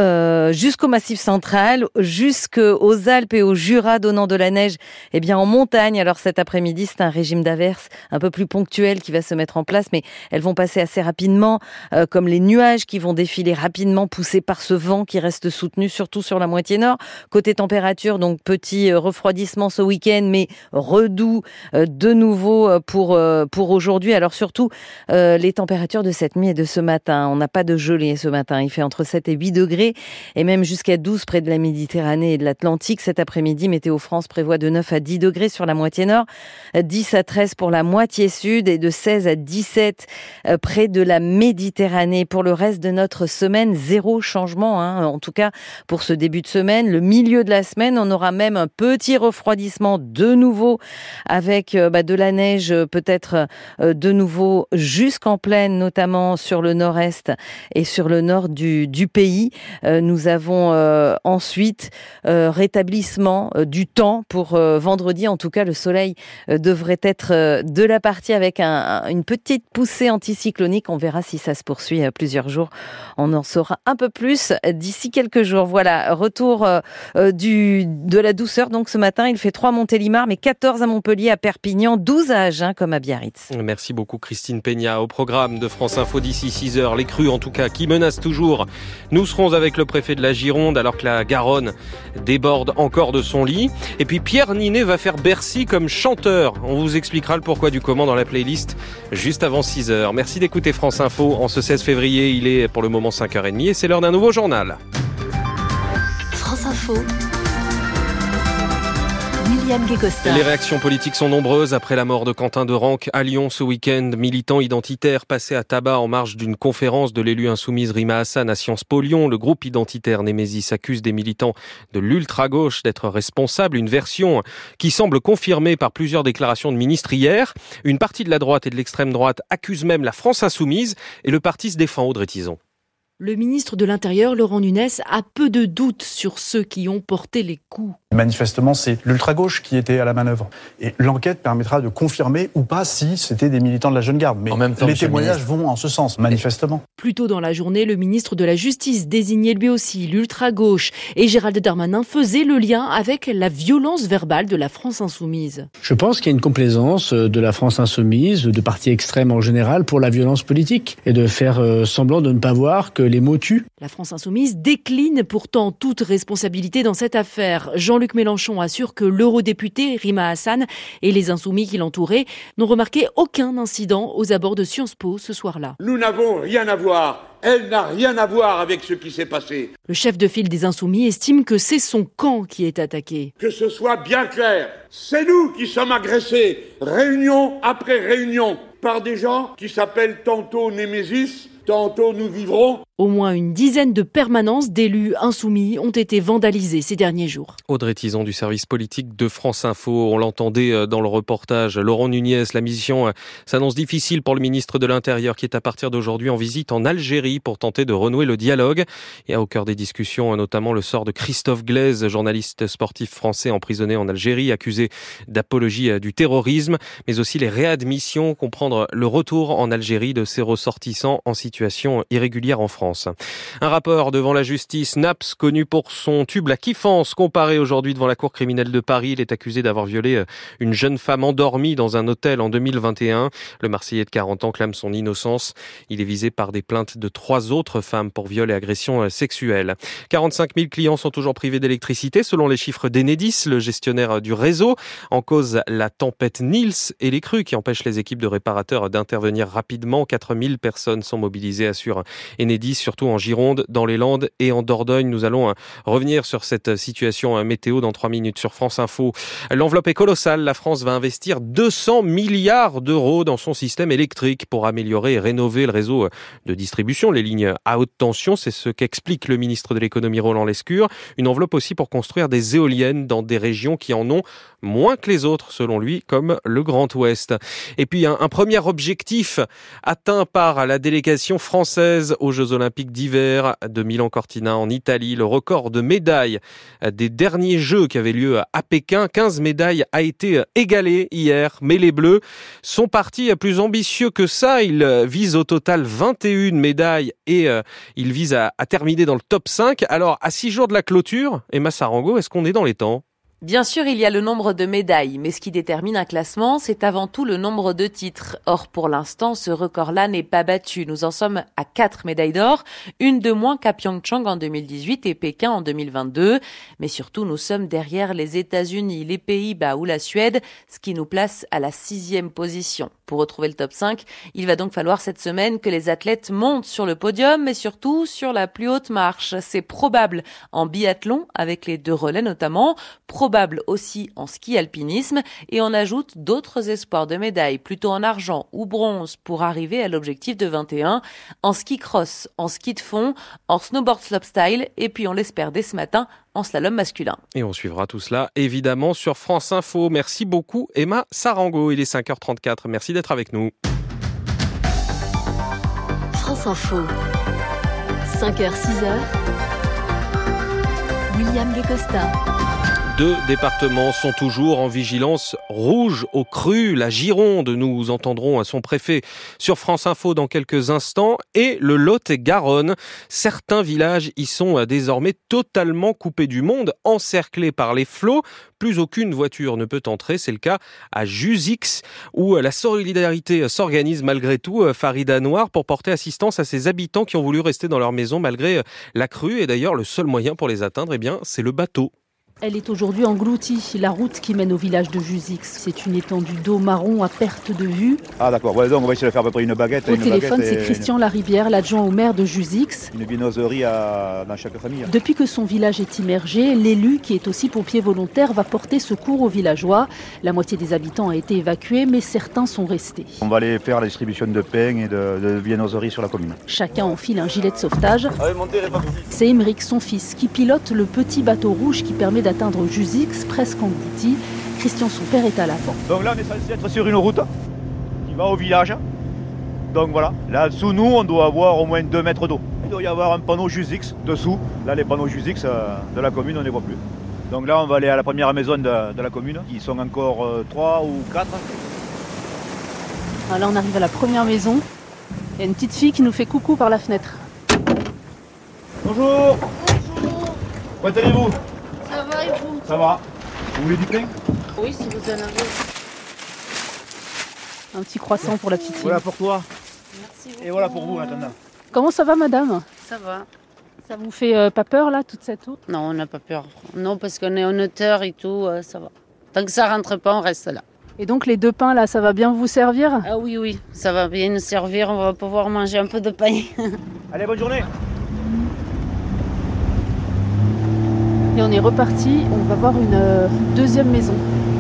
jusqu'au Massif central, jusqu'aux Alpes et au Jura, donnant de la neige en montagne. Alors cet après-midi, c'est un régime d'averses un peu plus ponctuel qui va se mettre en place, mais elles vont passer assez rapidement, comme les nuages qui vont défiler rapidement, poussés par ce vent qui reste soutenu, surtout sur la moitié nord. Côté température, donc petit refroidissement ce week-end, mais redoux de nouveau pour aujourd'hui. Alors surtout, les températures de cette nuit et de ce matin. On n'a pas de gelée ce matin. Il fait entre 7 et 8 degrés et même jusqu'à 12 près de la Méditerranée et de l'Atlantique. Cet après-midi, Météo France prévoit de 9 à 10 degrés sur la moitié nord, 10 à 13 pour la moitié sud et de 16 à 17 près de la Méditerranée. Pour le reste de notre semaine, zéro changement, en tout cas pour ce début de semaine. Le milieu de la semaine, on aura même un petit refroidissement de nouveau avec de la neige peut-être de nouveau jusqu'en plaine, notamment sur le nord-est et sur le nord du pays. Nous avons ensuite rétablissement du temps pour vendredi. En tout cas, le soleil devrait être de la partie avec une petite poussée anticyclonique. On verra si ça se poursuit plusieurs jours. On en saura un peu plus d'ici quelques jours. Voilà, retour de la douceur. Donc ce matin, il fait 3 à Montélimar, mais 14 à Montpellier, à Perpignan, 12 à Agen comme à Biarritz. Merci beaucoup Christine Peña. Au programme de France Info d'ici 6h, les crues en tout cas qui menacent toujours. Nous serons avec le préfet de la Gironde alors que la Garonne déborde encore de son lit. Et puis Pierre Ninet va faire Bercy comme chanteur. On vous expliquera le pourquoi du comment dans la playlist juste avant 6h. Merci d'écouter France Info. En ce 16 février, il est pour le moment 5h30 et c'est l'heure d'un nouveau journal. France Info. William Guécosta. Les réactions politiques sont nombreuses après la mort de Quentin Derenque à Lyon ce week-end. Militant identitaire passé à tabac en marge d'une conférence de l'élu insoumise Rima Hassan à Sciences Po Lyon. Le groupe identitaire Némésis accuse des militants de l'ultra-gauche d'être responsables. Une version qui semble confirmée par plusieurs déclarations de ministres hier. Une partie de la droite et de l'extrême droite accuse même la France insoumise et le parti se défend. Audrey Tison. Le ministre de l'Intérieur, Laurent Nunez, a peu de doutes sur ceux qui ont porté les coups. Manifestement, c'est l'ultra-gauche qui était à la manœuvre. Et l'enquête permettra de confirmer ou pas si c'était des militants de la Jeune Garde. Mais en même temps, les témoignages vont en ce sens, manifestement. Plus tôt dans la journée, le ministre de la Justice désignait lui aussi l'ultra-gauche. Et Gérald Darmanin faisait le lien avec la violence verbale de la France insoumise. Je pense qu'il y a une complaisance de la France insoumise, de partis extrêmes en général, pour la violence politique. Et de faire semblant de ne pas voir que les mots tuent. La France insoumise décline pourtant toute responsabilité dans cette affaire. Jean-Luc Mélenchon assure que l'eurodéputé Rima Hassan et les insoumis qui l'entouraient n'ont remarqué aucun incident aux abords de Sciences Po ce soir-là. Nous n'avons rien à voir. Elle n'a rien à voir avec ce qui s'est passé. Le chef de file des Insoumis estime que c'est son camp qui est attaqué. Que ce soit bien clair, c'est nous qui sommes agressés, réunion après réunion, par des gens qui s'appellent tantôt Némésis, tantôt Nous Vivrons. Au moins une dizaine de permanences d'élus insoumis ont été vandalisées ces derniers jours. Audrey Tison du service politique de France Info. On l'entendait dans le reportage. Laurent Nunez, la mission s'annonce difficile pour le ministre de l'Intérieur qui est à partir d'aujourd'hui en visite en Algérie pour tenter de renouer le dialogue. Et au cœur des discussions, notamment le sort de Christophe Glaise, journaliste sportif français emprisonné en Algérie, accusé d'apologie du terrorisme, mais aussi les réadmissions, comprendre le retour en Algérie de ses ressortissants en situation irrégulière en France. Un rapport devant la justice. Naps, connu pour son tube La Kiffance, comparé aujourd'hui devant la cour criminelle de Paris. Il est accusé d'avoir violé une jeune femme endormie dans un hôtel en 2021. Le Marseillais de 40 ans clame son innocence. Il est visé par des plaintes de 3 autres femmes pour viol et agression sexuelle. 45 000 clients sont toujours privés d'électricité selon les chiffres d'Enedis, le gestionnaire du réseau. En cause, la tempête Nils et les crues qui empêchent les équipes de réparateurs d'intervenir rapidement. 4 000 personnes sont mobilisées, assure Enedis, surtout en Gironde, dans les Landes et en Dordogne. Nous allons revenir sur cette situation météo dans 3 minutes sur France Info. L'enveloppe est colossale. La France va investir 200 milliards d'euros dans son système électrique pour améliorer et rénover le réseau de distribution, les lignes à haute tension. C'est ce qu'explique le ministre de l'économie Roland Lescure. Une enveloppe aussi pour construire des éoliennes dans des régions qui en ont moins que les autres, selon lui, comme le Grand Ouest. Et puis un premier objectif atteint par la délégation nation française aux Jeux Olympiques d'hiver de Milan-Cortina en Italie. Le record de médailles des derniers Jeux qui avaient lieu à Pékin, 15 médailles, a été égalé hier. Mais les Bleus sont partis plus ambitieux que ça. Ils visent au total 21 médailles et ils visent à terminer dans le top 5. Alors, à 6 jours de la clôture, Emma Sarango, est-ce qu'on est dans les temps ? Bien sûr, il y a le nombre de médailles, mais ce qui détermine un classement, c'est avant tout le nombre de titres. Or, pour l'instant, ce record-là n'est pas battu. Nous en sommes à 4 médailles d'or, une de moins qu'à Pyeongchang en 2018 et Pékin en 2022. Mais surtout, nous sommes derrière les États-Unis, les Pays-Bas ou la Suède, ce qui nous place à la 6e position. Pour retrouver le top 5, il va donc falloir cette semaine que les athlètes montent sur le podium, mais surtout sur la plus haute marche. C'est probable en biathlon, avec les 2 relais notamment, probable aussi en ski-alpinisme, et on ajoute d'autres espoirs de médailles, plutôt en argent ou bronze, pour arriver à l'objectif de 21, en ski-cross, en ski de fond, en snowboard slopestyle, et puis on l'espère dès ce matin, en slalom masculin. Et on suivra tout cela évidemment sur France Info. Merci beaucoup Emma Sarango. Il est 5h34. Merci d'être avec nous. France Info. 5h, 6h. William Guécosta. 2 départements sont toujours en vigilance rouge aux crues. La Gironde, nous entendrons son préfet sur France Info dans quelques instants, et le Lot-et-Garonne. Certains villages y sont désormais totalement coupés du monde, encerclés par les flots. Plus aucune voiture ne peut entrer. C'est le cas à Jusix, où la solidarité s'organise malgré tout, Farida Noir, pour porter assistance à ces habitants qui ont voulu rester dans leur maison malgré la crue. Et d'ailleurs, le seul moyen pour les atteindre, c'est le bateau. Elle est aujourd'hui engloutie, la route qui mène au village de Jusix. C'est une étendue d'eau marron à perte de vue. Ah d'accord, ouais, donc on va essayer de faire à peu près une baguette. Au téléphone, c'est Christian Laribière, l'adjoint au maire de Jusix. Une viennoiserie dans chaque famille. Depuis que son village est immergé, l'élu, qui est aussi pompier volontaire, va porter secours aux villageois. La moitié des habitants a été évacuée, mais certains sont restés. On va aller faire la distribution de pain et de viennoiserie sur la commune. Chacun enfile un gilet de sauvetage. C'est Émeric, son fils, qui pilote le petit bateau rouge qui permet d'atteindre Jusix, presque englouti. Christian, son père, est à l'avant. Donc là, on est censé être sur une route qui va au village. Donc voilà, là, sous nous, on doit avoir au moins 2 mètres d'eau. Il doit y avoir un panneau Jusix dessous. Là, les panneaux Jusix de la commune, on ne les voit plus. Donc là, on va aller à la première maison de la commune. Ils sont encore 3 ou 4. Ah, là, on arrive à la première maison. Il y a une petite fille qui nous fait coucou par la fenêtre. Bonjour. Bonjour. Comment allez-vous ? Ça va et vous ? Ça va. Vous voulez du pain ? Oui, si vous en avez. Un petit croissant pour la petite fille. Voilà pour toi. Merci beaucoup. Et voilà pour vous, maintenant. Comment ça va, madame ? Ça va. Ça vous fait pas peur, là, toute cette eau ? Non, on n'a pas peur. Non, parce qu'on est en hauteur et tout, ça va. Tant que ça rentre pas, on reste là. Et donc, les 2 pains, là, ça va bien vous servir ? Ah oui, oui, ça va bien nous servir. On va pouvoir manger un peu de pain. Allez, bonne journée. Et on est reparti, on va voir une 2e maison.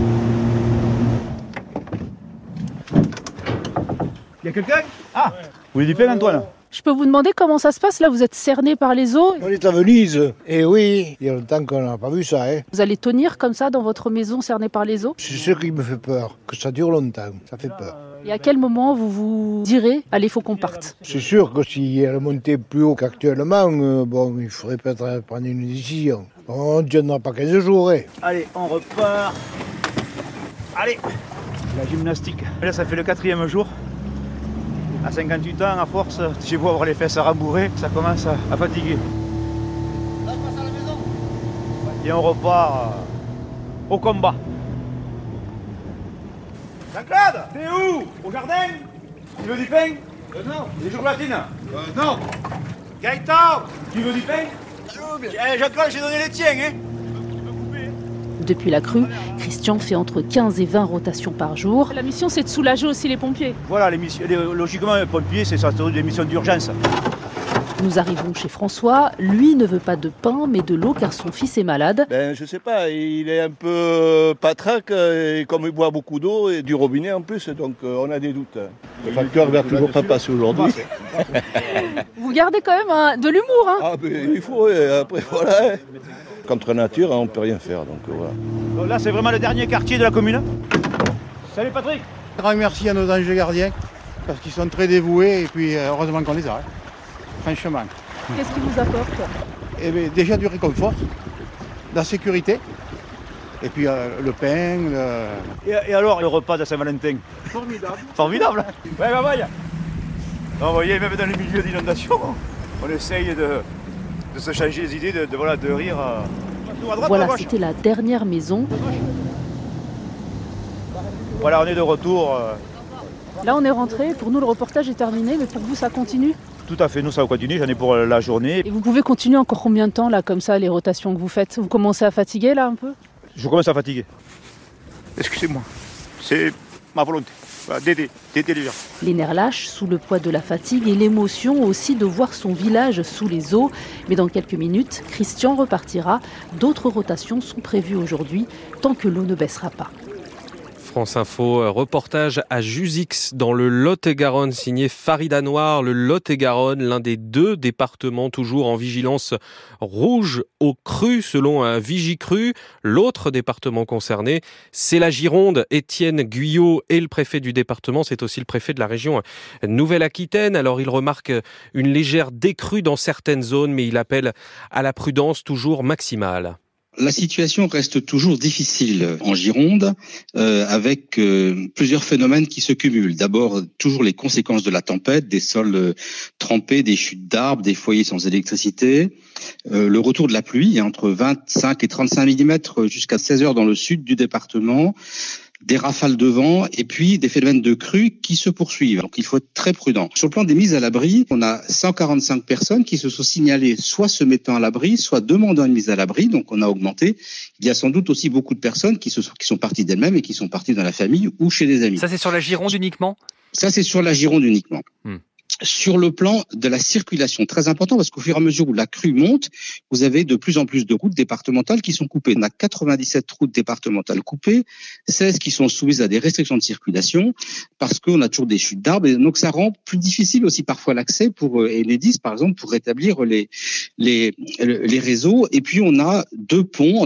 Il y a quelqu'un ? Ah, vous voulez du pain, Antoine ? Je peux vous demander comment ça se passe, là, vous êtes cerné par les eaux ? On est à Venise, et oui, il y a longtemps qu'on n'a pas vu ça. Hein. Vous allez tenir comme ça dans votre maison cerné par les eaux ? C'est ce qui me fait peur, que ça dure longtemps, ça fait peur. Et à quel moment vous vous direz, allez, il faut qu'on parte ? C'est sûr que si elle montait plus haut qu'actuellement, bon, il faudrait peut-être prendre une décision. On ne tiendra pas 15 jours. Hein. Allez, on repart. Allez, la gymnastique. Là, ça fait le 4e jour. À 58 ans, à force, j'ai beau avoir les fesses à rembourrer, ça commence à fatiguer. Là, je passe à la maison. Et on repart au combat. Jean-Claude, t'es où ? Au jardin ? Tu veux du pain ? Non. Des chocolatines ? Non. Gaëtan, tu veux du pain ? Jean-Claude, j'ai donné les tiens, hein ? Depuis la crue, Christian fait entre 15 et 20 rotations par jour. La mission, c'est de soulager aussi les pompiers. Voilà, logiquement, les pompiers, c'est surtout des missions d'urgence. Nous arrivons chez François. Lui ne veut pas de pain, mais de l'eau, car son fils est malade. Je sais pas, il est un peu patraque, et comme il boit beaucoup d'eau et du robinet en plus, donc on a des doutes. Le facteur ne va toujours pas passer aujourd'hui. Vous gardez quand même de l'humour, hein ? Ah, ben il faut, après voilà. Contre nature, on ne peut rien faire, donc voilà. Donc là, c'est vraiment le dernier quartier de la commune. Salut Patrick. Grand merci à nos anges gardiens parce qu'ils sont très dévoués et puis heureusement qu'on les a, franchement. Qu'est-ce qui vous apporte ? Eh bien, déjà du réconfort, de la sécurité, et puis le pain. Et alors, le repas de Saint-Valentin ? Formidable. Formidable. Ouais, bah, ouais. Vous voyez, même dans les milieux d'inondation, on essaye de se changer les idées, de rire. Voilà, c'était la dernière maison. Voilà, on est de retour. Là, on est rentré. Pour nous, le reportage est terminé, mais pour vous, ça continue ? Tout à fait, nous, ça va continuer. J'en ai pour la journée. Et vous pouvez continuer encore combien de temps, là, comme ça, les rotations que vous faites ? Vous commencez à fatiguer, là, un peu ? Je commence à fatiguer. Excusez-moi, c'est ma volonté d'aider les gens. Les nerfs lâchent sous le poids de la fatigue et l'émotion aussi de voir son village sous les eaux. Mais dans quelques minutes, Christian repartira. D'autres rotations sont prévues aujourd'hui, tant que l'eau ne baissera pas. France Info, reportage à Jusix dans le Lot-et-Garonne, signé Farida Noir. Le Lot-et-Garonne, l'un des 2 départements toujours en vigilance rouge au cru selon Vigicru. L'autre département concerné, c'est la Gironde. Étienne Guyot est le préfet du département, c'est aussi le préfet de la région Nouvelle-Aquitaine. Alors il remarque une légère décrue dans certaines zones, mais il appelle à la prudence toujours maximale. La situation reste toujours difficile en Gironde, avec plusieurs phénomènes qui se cumulent. D'abord, toujours les conséquences de la tempête, des sols trempés, des chutes d'arbres, des foyers sans électricité. Le retour de la pluie, entre 25 et 35 mm jusqu'à 16 heures dans le sud du département. Des rafales de vent et puis des phénomènes de crue qui se poursuivent. Donc il faut être très prudent. Sur le plan des mises à l'abri, on a 145 personnes qui se sont signalées soit se mettant à l'abri, soit demandant une mise à l'abri. Donc on a augmenté. Il y a sans doute aussi beaucoup de personnes qui sont parties d'elles-mêmes et qui sont parties dans la famille ou chez des amis. Ça c'est sur la Gironde uniquement ? Ça c'est sur la Gironde uniquement. Sur le plan de la circulation, très important parce qu'au fur et à mesure où la crue monte, vous avez de plus en plus de routes départementales qui sont coupées. On a 97 routes départementales coupées, 16 qui sont soumises à des restrictions de circulation parce qu'on a toujours des chutes d'arbres et donc ça rend plus difficile aussi parfois l'accès pour Enedis par exemple pour rétablir les réseaux. Et puis on a 2 ponts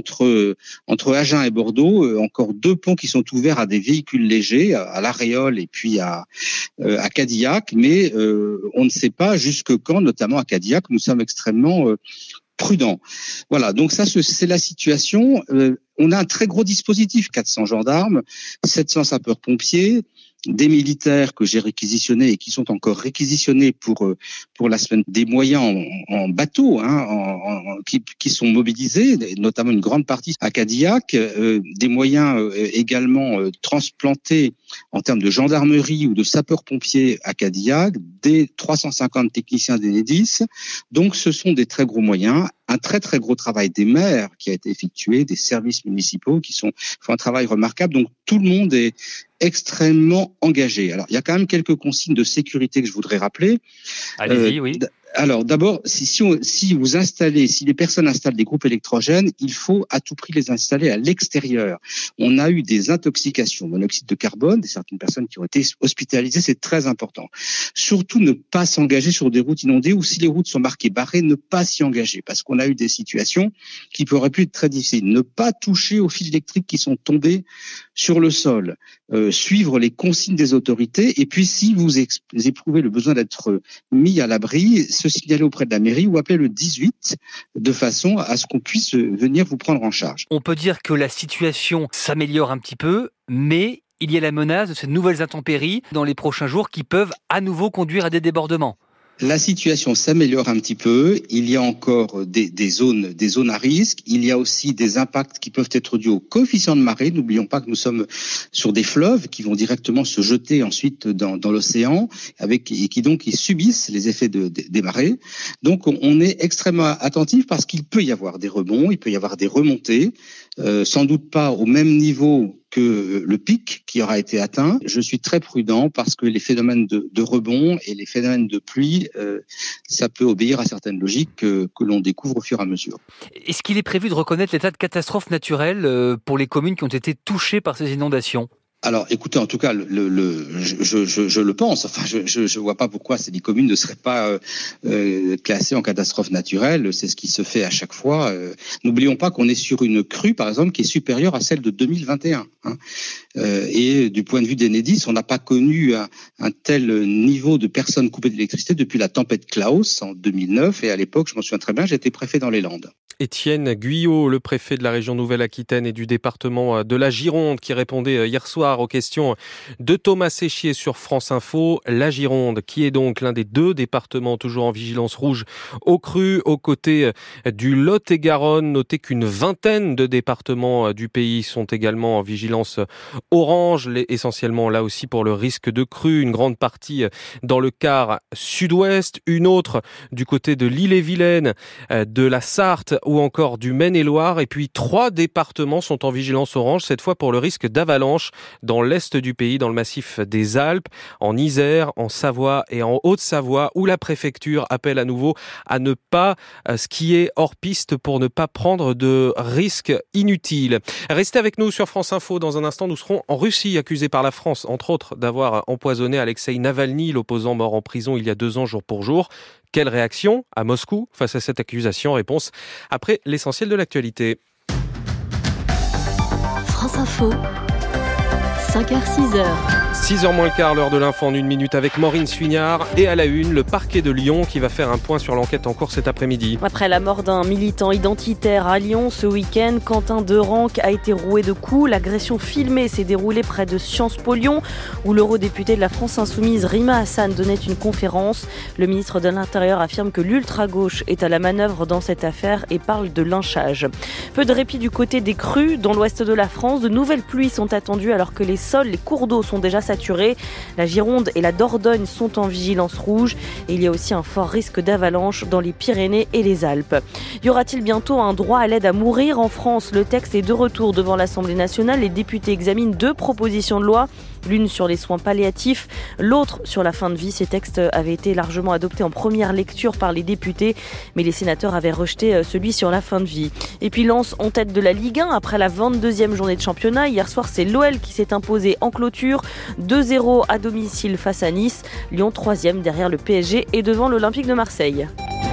entre Agen et Bordeaux, encore 2 ponts qui sont ouverts à des véhicules légers, à La Réole et puis à Cadillac, mais on ne sait pas jusque quand, notamment à Cadillac, nous sommes extrêmement prudents. Voilà, donc ça c'est la situation. On a un très gros dispositif, 400 gendarmes, 700 sapeurs-pompiers, des militaires que j'ai réquisitionnés et qui sont encore réquisitionnés pour la semaine, des moyens en bateau qui sont mobilisés, notamment une grande partie à Cadillac, des moyens également transplantés en termes de gendarmerie ou de sapeurs-pompiers à Cadillac, des 350 techniciens d'Enedis. Donc ce sont des très gros moyens, un très très gros travail des maires qui a été effectué, des services municipaux qui font un travail remarquable. Donc tout le monde est extrêmement engagé. Alors il y a quand même quelques consignes de sécurité que je voudrais rappeler. Allez-y, oui. Alors d'abord, si les personnes installent des groupes électrogènes, il faut à tout prix les installer à l'extérieur. On a eu des intoxications, monoxyde de carbone, certaines personnes qui ont été hospitalisées, c'est très important. Surtout ne pas s'engager sur des routes inondées ou si les routes sont marquées barrées, ne pas s'y engager parce qu'on a eu des situations qui pourraient pu être très difficiles. Ne pas toucher aux fils électriques qui sont tombés sur le sol, suivre les consignes des autorités et puis si vous éprouvez le besoin d'être mis à l'abri, se signaler auprès de la mairie ou appeler le 18 de façon à ce qu'on puisse venir vous prendre en charge. On peut dire que la situation s'améliore un petit peu, mais il y a la menace de ces nouvelles intempéries dans les prochains jours qui peuvent à nouveau conduire à des débordements. La situation s'améliore un petit peu. Il y a encore des zones à risque. Il y a aussi des impacts qui peuvent être dus au coefficient de marée. N'oublions pas que nous sommes sur des fleuves qui vont directement se jeter ensuite dans l'océan et qui donc subissent les effets des marées. Donc on est extrêmement attentif parce qu'il peut y avoir des rebonds, il peut y avoir des remontées, sans doute pas au même niveau que le pic qui aura été atteint. Je suis très prudent parce que les phénomènes de rebond et les phénomènes de pluie, ça peut obéir à certaines logiques que l'on découvre au fur et à mesure. Est-ce qu'il est prévu de reconnaître l'état de catastrophe naturelle pour les communes qui ont été touchées par ces inondations ? Alors, écoutez, en tout cas, je le pense. Enfin, je vois pas pourquoi ces 10 communes ne seraient pas classées en catastrophe naturelle. C'est ce qui se fait à chaque fois. N'oublions pas qu'on est sur une crue, par exemple, qui est supérieure à celle de 2021. Et du point de vue d'Enedis, on n'a pas connu un tel niveau de personnes coupées d'électricité depuis la tempête Klaus en 2009. Et à l'époque, je m'en souviens très bien, j'étais préfet dans les Landes. Étienne Guyot, le préfet de la région Nouvelle-Aquitaine et du département de la Gironde, qui répondait hier soir aux questions de Thomas Séchier sur France Info. La Gironde, qui est donc l'un des 2 départements toujours en vigilance rouge aux crues, aux côtés du Lot-et-Garonne. Notez qu'une vingtaine de départements du pays sont également en vigilance orange, essentiellement là aussi pour le risque de crue. Une grande partie dans le quart sud-ouest, une autre du côté de l'Ille-et-Vilaine, de la Sarthe ou encore du Maine-et-Loire. Et puis 3 départements sont en vigilance orange, cette fois pour le risque d'avalanche dans l'est du pays, dans le massif des Alpes, en Isère, en Savoie et en Haute-Savoie, où la préfecture appelle à nouveau à ne pas skier hors piste pour ne pas prendre de risques inutiles. Restez avec nous sur France Info. Dans un instant, nous serons en Russie, accusé par la France, entre autres, d'avoir empoisonné Alexeï Navalny, l'opposant mort en prison il y a 2 ans jour pour jour. Quelle réaction à Moscou face à cette accusation? Réponse après l'essentiel de l'actualité. France Info, 5h-6h. 6h moins le quart, l'heure de l'info en 1 minute avec Maureen Suignard. Et à la une, le parquet de Lyon qui va faire un point sur l'enquête en cours cet après-midi. Après la mort d'un militant identitaire à Lyon ce week-end, Quentin Derenc a été roué de coups. L'agression filmée s'est déroulée près de Sciences Po Lyon, où l'eurodéputée de la France Insoumise, Rima Hassan, donnait une conférence. Le ministre de l'Intérieur affirme que l'ultra-gauche est à la manœuvre dans cette affaire et parle de lynchage. Peu de répit du côté des crues. Dans l'ouest de la France, de nouvelles pluies sont attendues alors que les sols, les cours d'eau sont déjà saturés. La Gironde et la Dordogne sont en vigilance rouge et il y a aussi un fort risque d'avalanche dans les Pyrénées et les Alpes. Y aura-t-il bientôt un droit à l'aide à mourir en France? Le texte est de retour devant l'Assemblée nationale. Les députés examinent 2 propositions de loi, l'une sur les soins palliatifs, l'autre sur la fin de vie. Ces textes avaient été largement adoptés en première lecture par les députés, mais les sénateurs avaient rejeté celui sur la fin de vie. Et puis Lens en tête de la Ligue 1 après la 22e journée de championnat. Hier soir, c'est l'OL qui s'est imposé en clôture, 2-0 à domicile face à Nice. Lyon 3e derrière le PSG et devant l'Olympique de Marseille.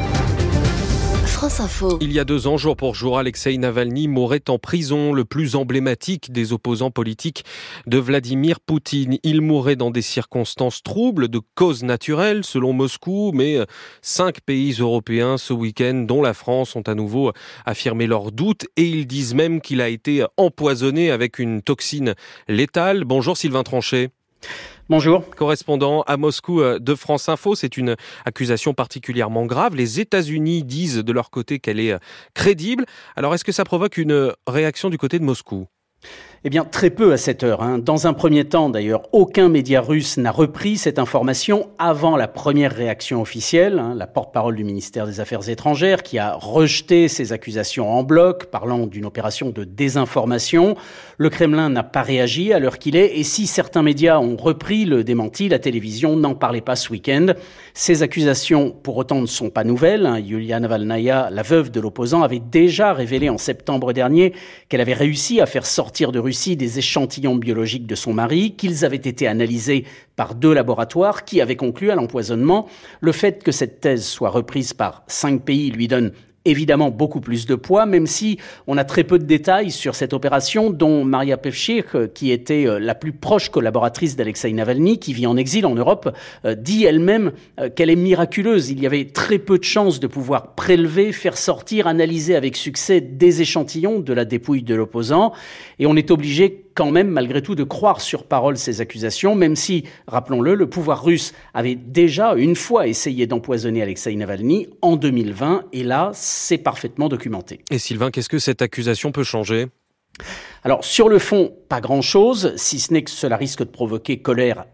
France Info. Il y a 2 ans, jour pour jour, Alexeï Navalny mourait en prison, le plus emblématique des opposants politiques de Vladimir Poutine. Il mourait dans des circonstances troubles, de causes naturelles, selon Moscou, mais 5 pays européens ce week-end, dont la France, ont à nouveau affirmé leurs doutes et ils disent même qu'il a été empoisonné avec une toxine létale. Bonjour Sylvain Tranchet. Bonjour. Correspondant à Moscou de France Info, c'est une accusation particulièrement grave. Les États-Unis disent de leur côté qu'elle est crédible. Alors est-ce que ça provoque une réaction du côté de Moscou ? Eh bien, très peu à cette heure. Dans un premier temps, d'ailleurs, aucun média russe n'a repris cette information avant la première réaction officielle. La porte-parole du ministère des Affaires étrangères qui a rejeté ces accusations en bloc, parlant d'une opération de désinformation. Le Kremlin n'a pas réagi à l'heure qu'il est. Et si certains médias ont repris le démenti, la télévision n'en parlait pas ce week-end. Ces accusations, pour autant, ne sont pas nouvelles. Yulia Navalnaya, la veuve de l'opposant, avait déjà révélé en septembre dernier qu'elle avait réussi à faire sortir de Russie des échantillons biologiques de son mari, qu'ils avaient été analysés par 2 laboratoires qui avaient conclu à l'empoisonnement. Le fait que cette thèse soit reprise par 5 pays lui donne évidemment beaucoup plus de poids, même si on a très peu de détails sur cette opération, dont Maria Pevchik, qui était la plus proche collaboratrice d'Alexeï Navalny, qui vit en exil en Europe, dit elle-même qu'elle est miraculeuse. Il y avait très peu de chances de pouvoir prélever, faire sortir, analyser avec succès des échantillons de la dépouille de l'opposant. Et on est obligé quand même, malgré tout, de croire sur parole ces accusations, même si, rappelons-le, le pouvoir russe avait déjà une fois essayé d'empoisonner Alexeï Navalny en 2020, et là, c'est parfaitement documenté. Et Sylvain, qu'est-ce que cette accusation peut changer ? Alors, sur le fond, pas grand-chose, si ce n'est que cela risque de provoquer colère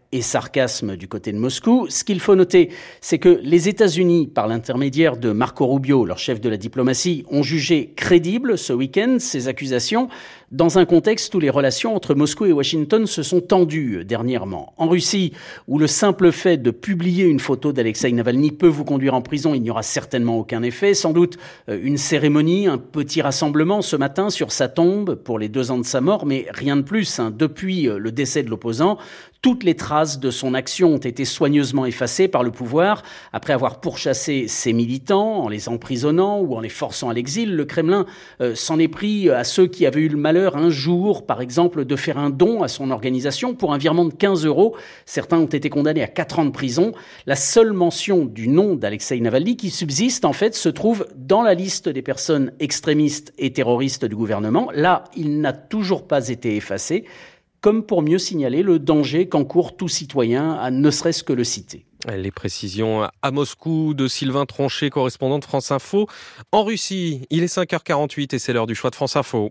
et sarcasme du côté de Moscou. Ce qu'il faut noter, c'est que les États-Unis, par l'intermédiaire de Marco Rubio, leur chef de la diplomatie, ont jugé crédibles ce week-end ces accusations dans un contexte où les relations entre Moscou et Washington se sont tendues dernièrement. En Russie, où le simple fait de publier une photo d'Alexeï Navalny peut vous conduire en prison, il n'y aura certainement aucun effet. Sans doute une cérémonie, un petit rassemblement ce matin sur sa tombe pour les 2 ans de sa mort, mais rien de plus. Depuis le décès de l'opposant, toutes les traces de son action ont été soigneusement effacées par le pouvoir. Après avoir pourchassé ses militants en les emprisonnant ou en les forçant à l'exil, le Kremlin s'en est pris à ceux qui avaient eu le malheur un jour, par exemple, de faire un don à son organisation pour un virement de 15 €. Certains ont été condamnés à 4 ans de prison. La seule mention du nom d'Alexeï Navalny qui subsiste, en fait, se trouve dans la liste des personnes extrémistes et terroristes du gouvernement. Là, il n'a toujours pas été effacé, comme pour mieux signaler le danger qu'encourt tout citoyen à ne serait-ce que le citer. Les précisions à Moscou de Sylvain Tronchet, correspondant de France Info. En Russie, il est 5h48 et c'est l'heure du choix de France Info.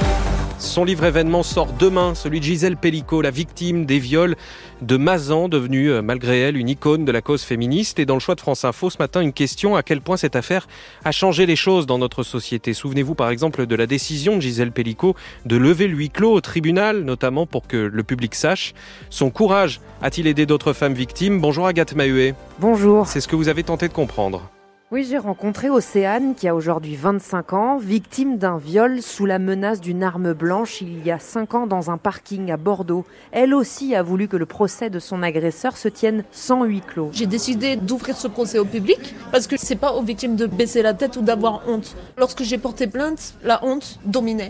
Son livre événement sort demain, celui de Gisèle Pelicot, la victime des viols de Mazan, devenue malgré elle une icône de la cause féministe. Et dans le choix de France Info ce matin, une question: à quel point cette affaire a changé les choses dans notre société? Souvenez-vous par exemple de la décision de Gisèle Pelicot de lever le huis clos au tribunal, notamment pour que le public sache. Son courage a-t-il aidé d'autres femmes victimes? Bonjour Agathe Mahuet. Bonjour. C'est ce que vous avez tenté de comprendre. Oui, j'ai rencontré Océane, qui a aujourd'hui 25 ans, victime d'un viol sous la menace d'une arme blanche il y a 5 ans dans un parking à Bordeaux. Elle aussi a voulu que le procès de son agresseur se tienne sans huis clos. J'ai décidé d'ouvrir ce procès au public parce que c'est pas aux victimes de baisser la tête ou d'avoir honte. Lorsque j'ai porté plainte, la honte dominait.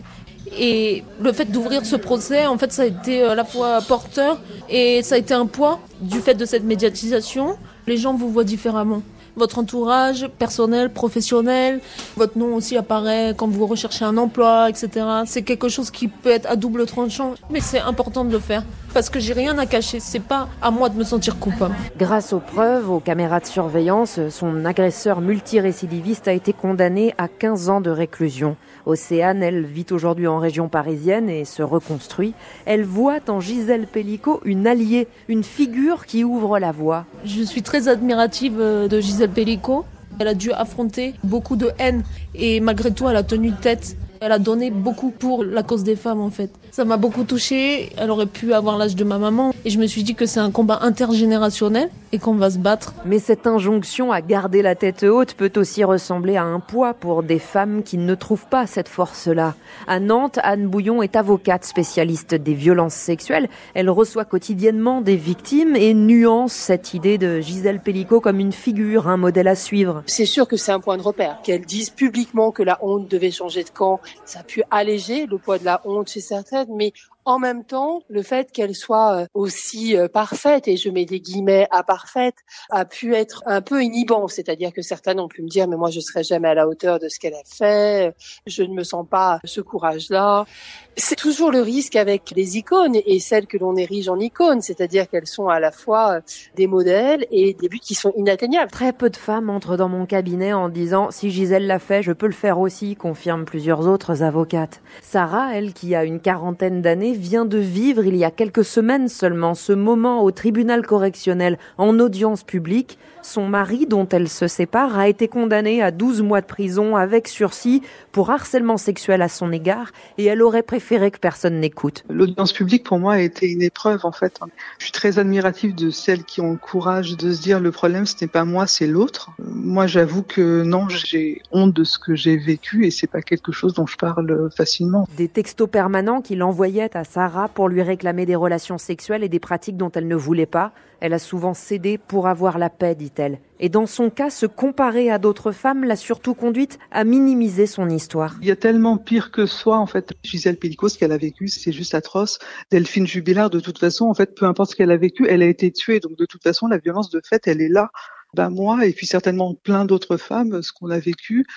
Et le fait d'ouvrir ce procès, en fait, ça a été à la fois porteur et ça a été un poids du fait de cette médiatisation. Les gens vous voient différemment. Votre entourage personnel, professionnel, votre nom aussi apparaît quand vous recherchez un emploi, etc. C'est quelque chose qui peut être à double tranchant, mais c'est important de le faire parce que j'ai rien à cacher. C'est pas à moi de me sentir coupable. Grâce aux preuves, aux caméras de surveillance, son agresseur multirécidiviste a été condamné à 15 ans de réclusion. Océane, elle vit aujourd'hui en région parisienne et se reconstruit. Elle voit en Gisèle Pelicot une alliée, une figure qui ouvre la voie. Je suis très admirative de Gisèle Pelicot. Elle a dû affronter beaucoup de haine et malgré tout, elle a tenu tête. Elle a donné beaucoup pour la cause des femmes en fait. Ça m'a beaucoup touchée. Elle aurait pu avoir l'âge de ma maman. Et je me suis dit que c'est un combat intergénérationnel et qu'on va se battre. Mais cette injonction à garder la tête haute peut aussi ressembler à un poids pour des femmes qui ne trouvent pas cette force-là. À Nantes, Anne Bouillon est avocate spécialiste des violences sexuelles. Elle reçoit quotidiennement des victimes et nuance cette idée de Gisèle Pelicot comme une figure, un modèle à suivre. C'est sûr que c'est un point de repère. Qu'elle dise publiquement que la honte devait changer de camp, ça a pu alléger le poids de la honte chez certaines, mais en même temps, le fait qu'elle soit aussi parfaite, et je mets des guillemets à parfaite, a pu être un peu inhibant. C'est-à-dire que certaines ont pu me dire « mais moi je serai jamais à la hauteur de ce qu'elle a fait, je ne me sens pas ce courage-là ». C'est toujours le risque avec les icônes et celles que l'on érige en icônes, c'est-à-dire qu'elles sont à la fois des modèles et des buts qui sont inatteignables. Très peu de femmes entrent dans mon cabinet en disant « si Gisèle l'a fait, je peux le faire aussi », confirment plusieurs autres avocates. Sarah, elle qui a une quarantaine d'années, vient de vivre il y a quelques semaines seulement ce moment au tribunal correctionnel en audience publique. Son mari, dont elle se sépare, a été condamné à 12 mois de prison avec sursis pour harcèlement sexuel à son égard et elle aurait préféré que personne n'écoute. L'audience publique pour moi a été une épreuve en fait. Je suis très admirative de celles qui ont le courage de se dire le problème ce n'est pas moi, c'est l'autre. Moi j'avoue que non, j'ai honte de ce que j'ai vécu et c'est pas quelque chose dont je parle facilement. Des textos permanents qu'il envoyait à Sarah pour lui réclamer des relations sexuelles et des pratiques dont elle ne voulait pas. Elle a souvent cédé pour avoir la paix, dit-elle. Et dans son cas, se comparer à d'autres femmes l'a surtout conduite à minimiser son histoire. Il y a tellement pire que soi, en fait. Gisèle Pelicot, ce qu'elle a vécu, c'est juste atroce. Delphine Jubilard, de toute façon, en fait, peu importe ce qu'elle a vécu, elle a été tuée. Donc, de toute façon, la violence de fait, elle est là. Moi, et puis certainement plein d'autres femmes, ce qu'on a vécu,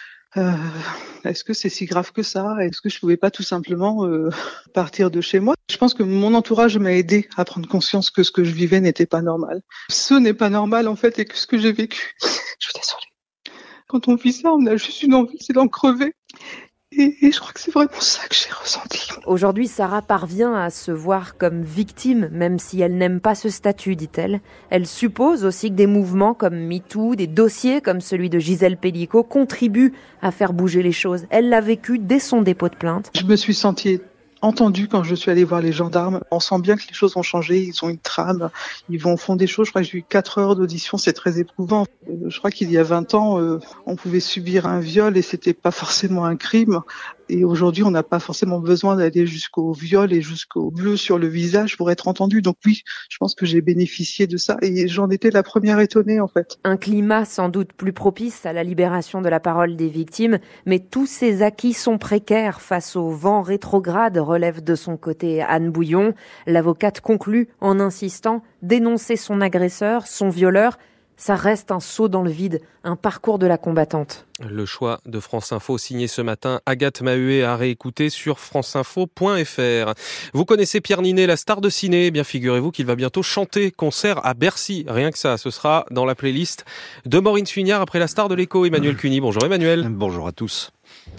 est-ce que c'est si grave que ça? Est-ce que je pouvais pas tout simplement partir de chez moi? Je pense que mon entourage m'a aidé à prendre conscience que ce que je vivais n'était pas normal. Ce n'est pas normal en fait et que ce que j'ai vécu. Je suis désolée. Quand on vit ça, on a juste une envie, c'est d'en crever. Et je crois que c'est vraiment ça que j'ai ressenti. Aujourd'hui, Sarah parvient à se voir comme victime, même si elle n'aime pas ce statut, dit-elle. Elle suppose aussi que des mouvements comme MeToo, des dossiers comme celui de Gisèle Pelicot contribuent à faire bouger les choses. Elle l'a vécu dès son dépôt de plainte. Je me suis sentie entendue quand je suis allée voir les gendarmes. On sent bien que les choses ont changé, ils ont une trame, ils vont au fond des choses. Je crois que j'ai eu 4 heures d'audition, c'est très éprouvant. Je crois qu'il y a 20 ans, on pouvait subir un viol et c'était pas forcément un crime. Et aujourd'hui, on n'a pas forcément besoin d'aller jusqu'au viol et jusqu'au bleu sur le visage pour être entendu. Donc oui, je pense que j'ai bénéficié de ça et j'en étais la première étonnée en fait. Un climat sans doute plus propice à la libération de la parole des victimes, mais tous ces acquis sont précaires face au vent rétrograde, relève de son côté Anne Bouillon. L'avocate conclut en insistant, dénoncer son agresseur, son violeur, ça reste un saut dans le vide, un parcours de la combattante. Le choix de France Info signé ce matin, Agathe Mahué, à réécouter sur franceinfo.fr. Vous connaissez Pierre Ninet, la star de ciné. Eh bien, figurez-vous qu'il va bientôt chanter concert à Bercy. Rien que ça, ce sera dans la playlist de Maureen Suignard après la star de l'écho, Emmanuel Cuny. Bonjour Emmanuel. Bonjour à tous.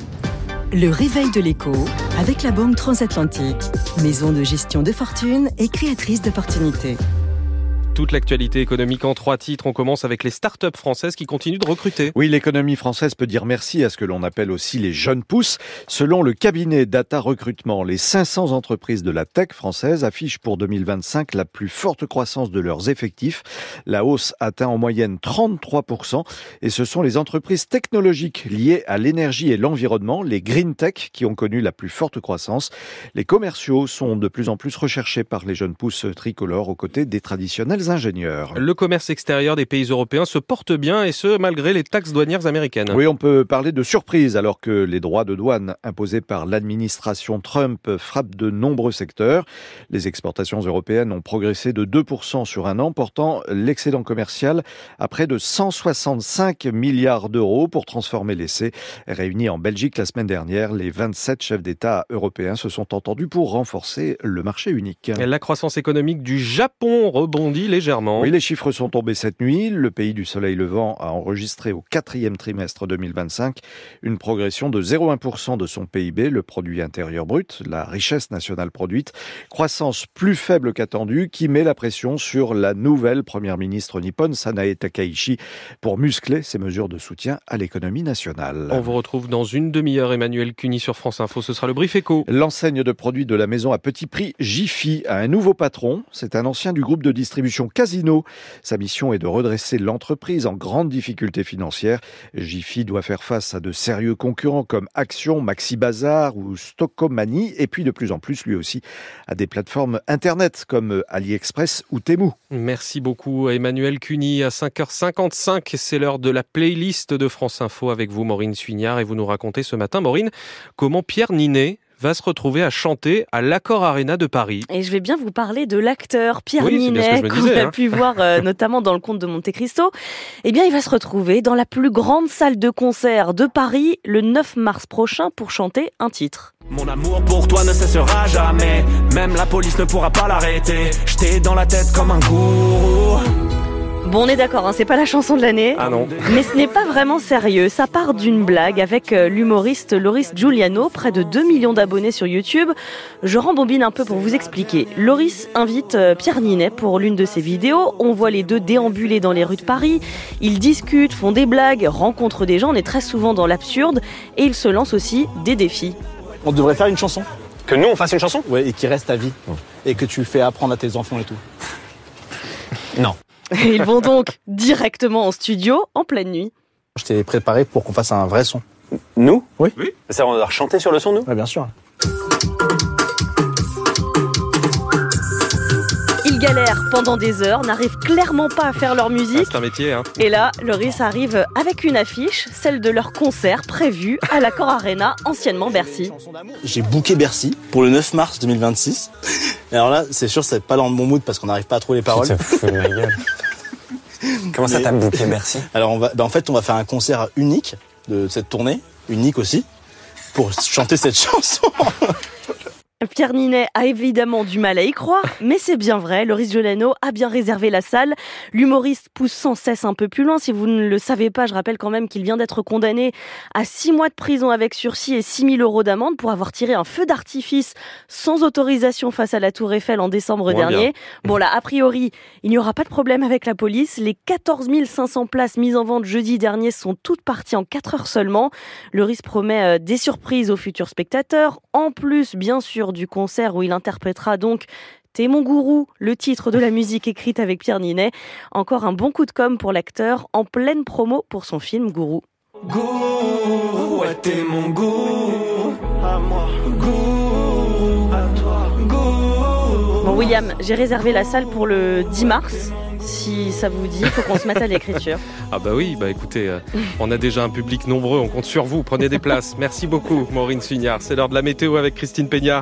Le réveil de l'écho avec la Banque Transatlantique, maison de gestion de fortune et créatrice d'opportunités. Toute l'actualité économique en 3 titres. On commence avec les start-up françaises qui continuent de recruter. Oui, l'économie française peut dire merci à ce que l'on appelle aussi les jeunes pousses. Selon le cabinet Data Recrutement, les 500 entreprises de la tech française affichent pour 2025 la plus forte croissance de leurs effectifs. La hausse atteint en moyenne 33% et ce sont les entreprises technologiques liées à l'énergie et l'environnement, les green tech, qui ont connu la plus forte croissance. Les commerciaux sont de plus en plus recherchés par les jeunes pousses tricolores aux côtés des traditionnels ingénieurs. Le commerce extérieur des pays européens se porte bien et ce, malgré les taxes douanières américaines. Oui, on peut parler de surprise alors que les droits de douane imposés par l'administration Trump frappent de nombreux secteurs. Les exportations européennes ont progressé de 2% sur un an, portant l'excédent commercial à près de 165 milliards d'euros pour transformer l'essai. Réunis en Belgique la semaine dernière, les 27 chefs d'État européens se sont entendus pour renforcer le marché unique. La croissance économique du Japon rebondit légèrement. Oui, les chiffres sont tombés cette nuit. Le pays du soleil levant a enregistré au 4e trimestre 2025 une progression de 0,1% de son PIB, le produit intérieur brut, la richesse nationale produite. Croissance plus faible qu'attendue qui met la pression sur la nouvelle première ministre nippone, Sanae Takaichi, pour muscler ses mesures de soutien à l'économie nationale. On vous retrouve dans une demi-heure, Emmanuel Cuny sur France Info. Ce sera le Brief Éco. L'enseigne de produits de la maison à petit prix, Jiffy, a un nouveau patron. C'est un ancien du groupe de distribution Casino. Sa mission est de redresser l'entreprise en grande difficulté financière. Jiffy doit faire face à de sérieux concurrents comme Action, Maxi Bazar ou Stockomanie et puis de plus en plus lui aussi à des plateformes internet comme AliExpress ou Temu. Merci beaucoup Emmanuel Cuny. À 5h55, c'est l'heure de la playlist de France Info avec vous Maureen Suignard et vous nous racontez ce matin, Maureen, comment Pierre Ninet va se retrouver à chanter à l'Accor Arena de Paris. Et je vais bien vous parler de l'acteur Pierre Ninet, qu'on a pu voir notamment dans le Comte de Monte Cristo. Eh bien, il va se retrouver dans la plus grande salle de concert de Paris le 9 mars prochain pour chanter un titre. Mon amour pour toi ne cessera jamais, même la police ne pourra pas l'arrêter. J'étais dans la tête comme un gourou. Bon, on est d'accord, hein, c'est pas la chanson de l'année. Ah non. Mais ce n'est pas vraiment sérieux. Ça part d'une blague avec l'humoriste Loris Giuliano, près de 2 millions d'abonnés sur YouTube. Je rembobine un peu pour vous expliquer. Loris invite Pierre Ninet pour l'une de ses vidéos. On voit les deux déambuler dans les rues de Paris. Ils discutent, font des blagues, rencontrent des gens. On est très souvent dans l'absurde. Et ils se lancent aussi des défis. On devrait faire une chanson. Que nous, on fasse une chanson ? Ouais, et qui reste à vie. Et que tu fais apprendre à tes enfants et tout. Non. Ils vont donc directement en studio en pleine nuit. Je t'ai préparé pour qu'on fasse un vrai son. Nous ? Oui. Ça, on va chanter sur le son, nous ? Ouais, bien sûr. Ils galèrent pendant des heures, n'arrivent clairement pas à faire leur musique. C'est un métier, hein. Et là, Loris arrive avec une affiche, celle de leur concert prévu à l'Accor Arena, anciennement Bercy. J'ai booké Bercy pour le 9 mars 2026. Et alors là, c'est sûr, c'est pas dans le bon mood parce qu'on n'arrive pas à trouver les paroles. Tu te fous de ma gueule. Comment ça t'as booké Bercy ? Alors en fait, on va faire un concert unique de cette tournée, unique aussi, pour chanter cette chanson. Pierre Ninet a évidemment du mal à y croire, mais c'est bien vrai, Loris Giuliano a bien réservé la salle. L'humoriste pousse sans cesse un peu plus loin. Si vous ne le savez pas, je rappelle quand même qu'il vient d'être condamné à 6 mois de prison avec sursis et 6 000 euros d'amende pour avoir tiré un feu d'artifice sans autorisation face à la Tour Eiffel en décembre dernier. Bon là, a priori, il n'y aura pas de problème avec la police. Les 14 500 places mises en vente jeudi dernier sont toutes parties en 4 heures seulement. Loris promet des surprises aux futurs spectateurs, en plus bien sûr du concert où il interprétera donc T'es mon gourou, le titre de la musique écrite avec Pierre Ninet. Encore un bon coup de com' pour l'acteur en pleine promo pour son film Gourou. Gourou, ouais, t'es mon gourou, à moi, gourou, à toi, gourou. Bon William, j'ai réservé la salle pour le 10 mars. Si ça vous dit, il faut qu'on se mette à l'écriture. Ah bah oui, bah écoutez, on a déjà un public nombreux, on compte sur vous, prenez des places. Merci beaucoup Maureen Sugnard. C'est l'heure de la météo avec Christine Peña.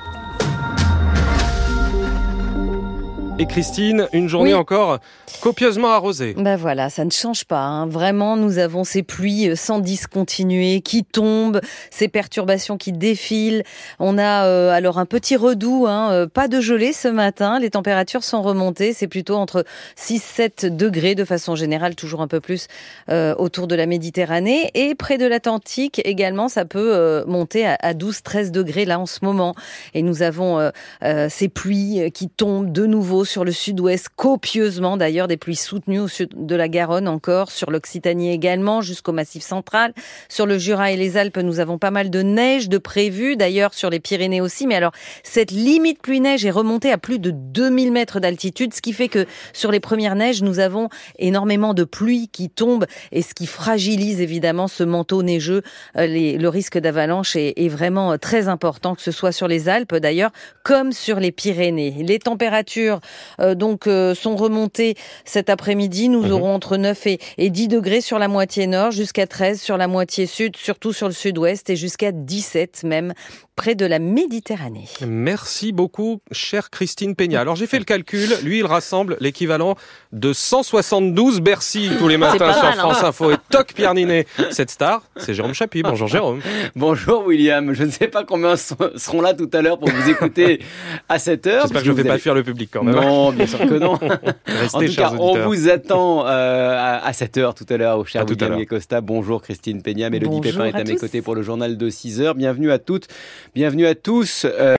Et Christine, une journée encore copieusement arrosée. Ben voilà, ça ne change pas. Hein. Vraiment, nous avons ces pluies sans discontinuer qui tombent, ces perturbations qui défilent. On a alors un petit redout, pas de gelée ce matin. Les températures sont remontées. C'est plutôt entre 6-7 degrés de façon générale, toujours un peu plus autour de la Méditerranée. Et près de l'Atlantique également, ça peut monter à 12-13 degrés là en ce moment. Et nous avons ces pluies qui tombent de nouveau sur le sud-ouest, copieusement d'ailleurs, des pluies soutenues au sud de la Garonne encore, sur l'Occitanie également, jusqu'au Massif central. Sur le Jura et les Alpes, nous avons pas mal de neige de prévu, d'ailleurs sur les Pyrénées aussi. Mais alors, cette limite pluie-neige est remontée à plus de 2000 mètres d'altitude, ce qui fait que sur les premières neiges, nous avons énormément de pluie qui tombe et ce qui fragilise évidemment ce manteau neigeux. Le risque d'avalanche est vraiment très important, que ce soit sur les Alpes d'ailleurs, comme sur les Pyrénées. Les températures sont remontées cet après-midi. Nous aurons entre 9 et 10 degrés sur la moitié nord, jusqu'à 13 sur la moitié sud, surtout sur le sud-ouest, et jusqu'à 17 même près de la Méditerranée. Merci beaucoup, chère Christine Peña. Alors j'ai fait le calcul, lui il rassemble l'équivalent de 172 Bercy tous les matins sur France Info. Et toc Pierre Ninet. Cette star, c'est Jérôme Chapuis. Bonjour Jérôme. Bonjour William. Je ne sais pas combien seront là tout à l'heure pour vous écouter à cette heure. J'espère que je ne fais pas fuir le public quand même. Non, bien sûr que non. Restez, en tout cas, on vous attend à cette heure tout à l'heure au cher William Costa. Bonjour Christine Peña. Mélodie Pépin est à mes côtés pour le journal de 6 heures. Bienvenue à toutes, bienvenue à tous.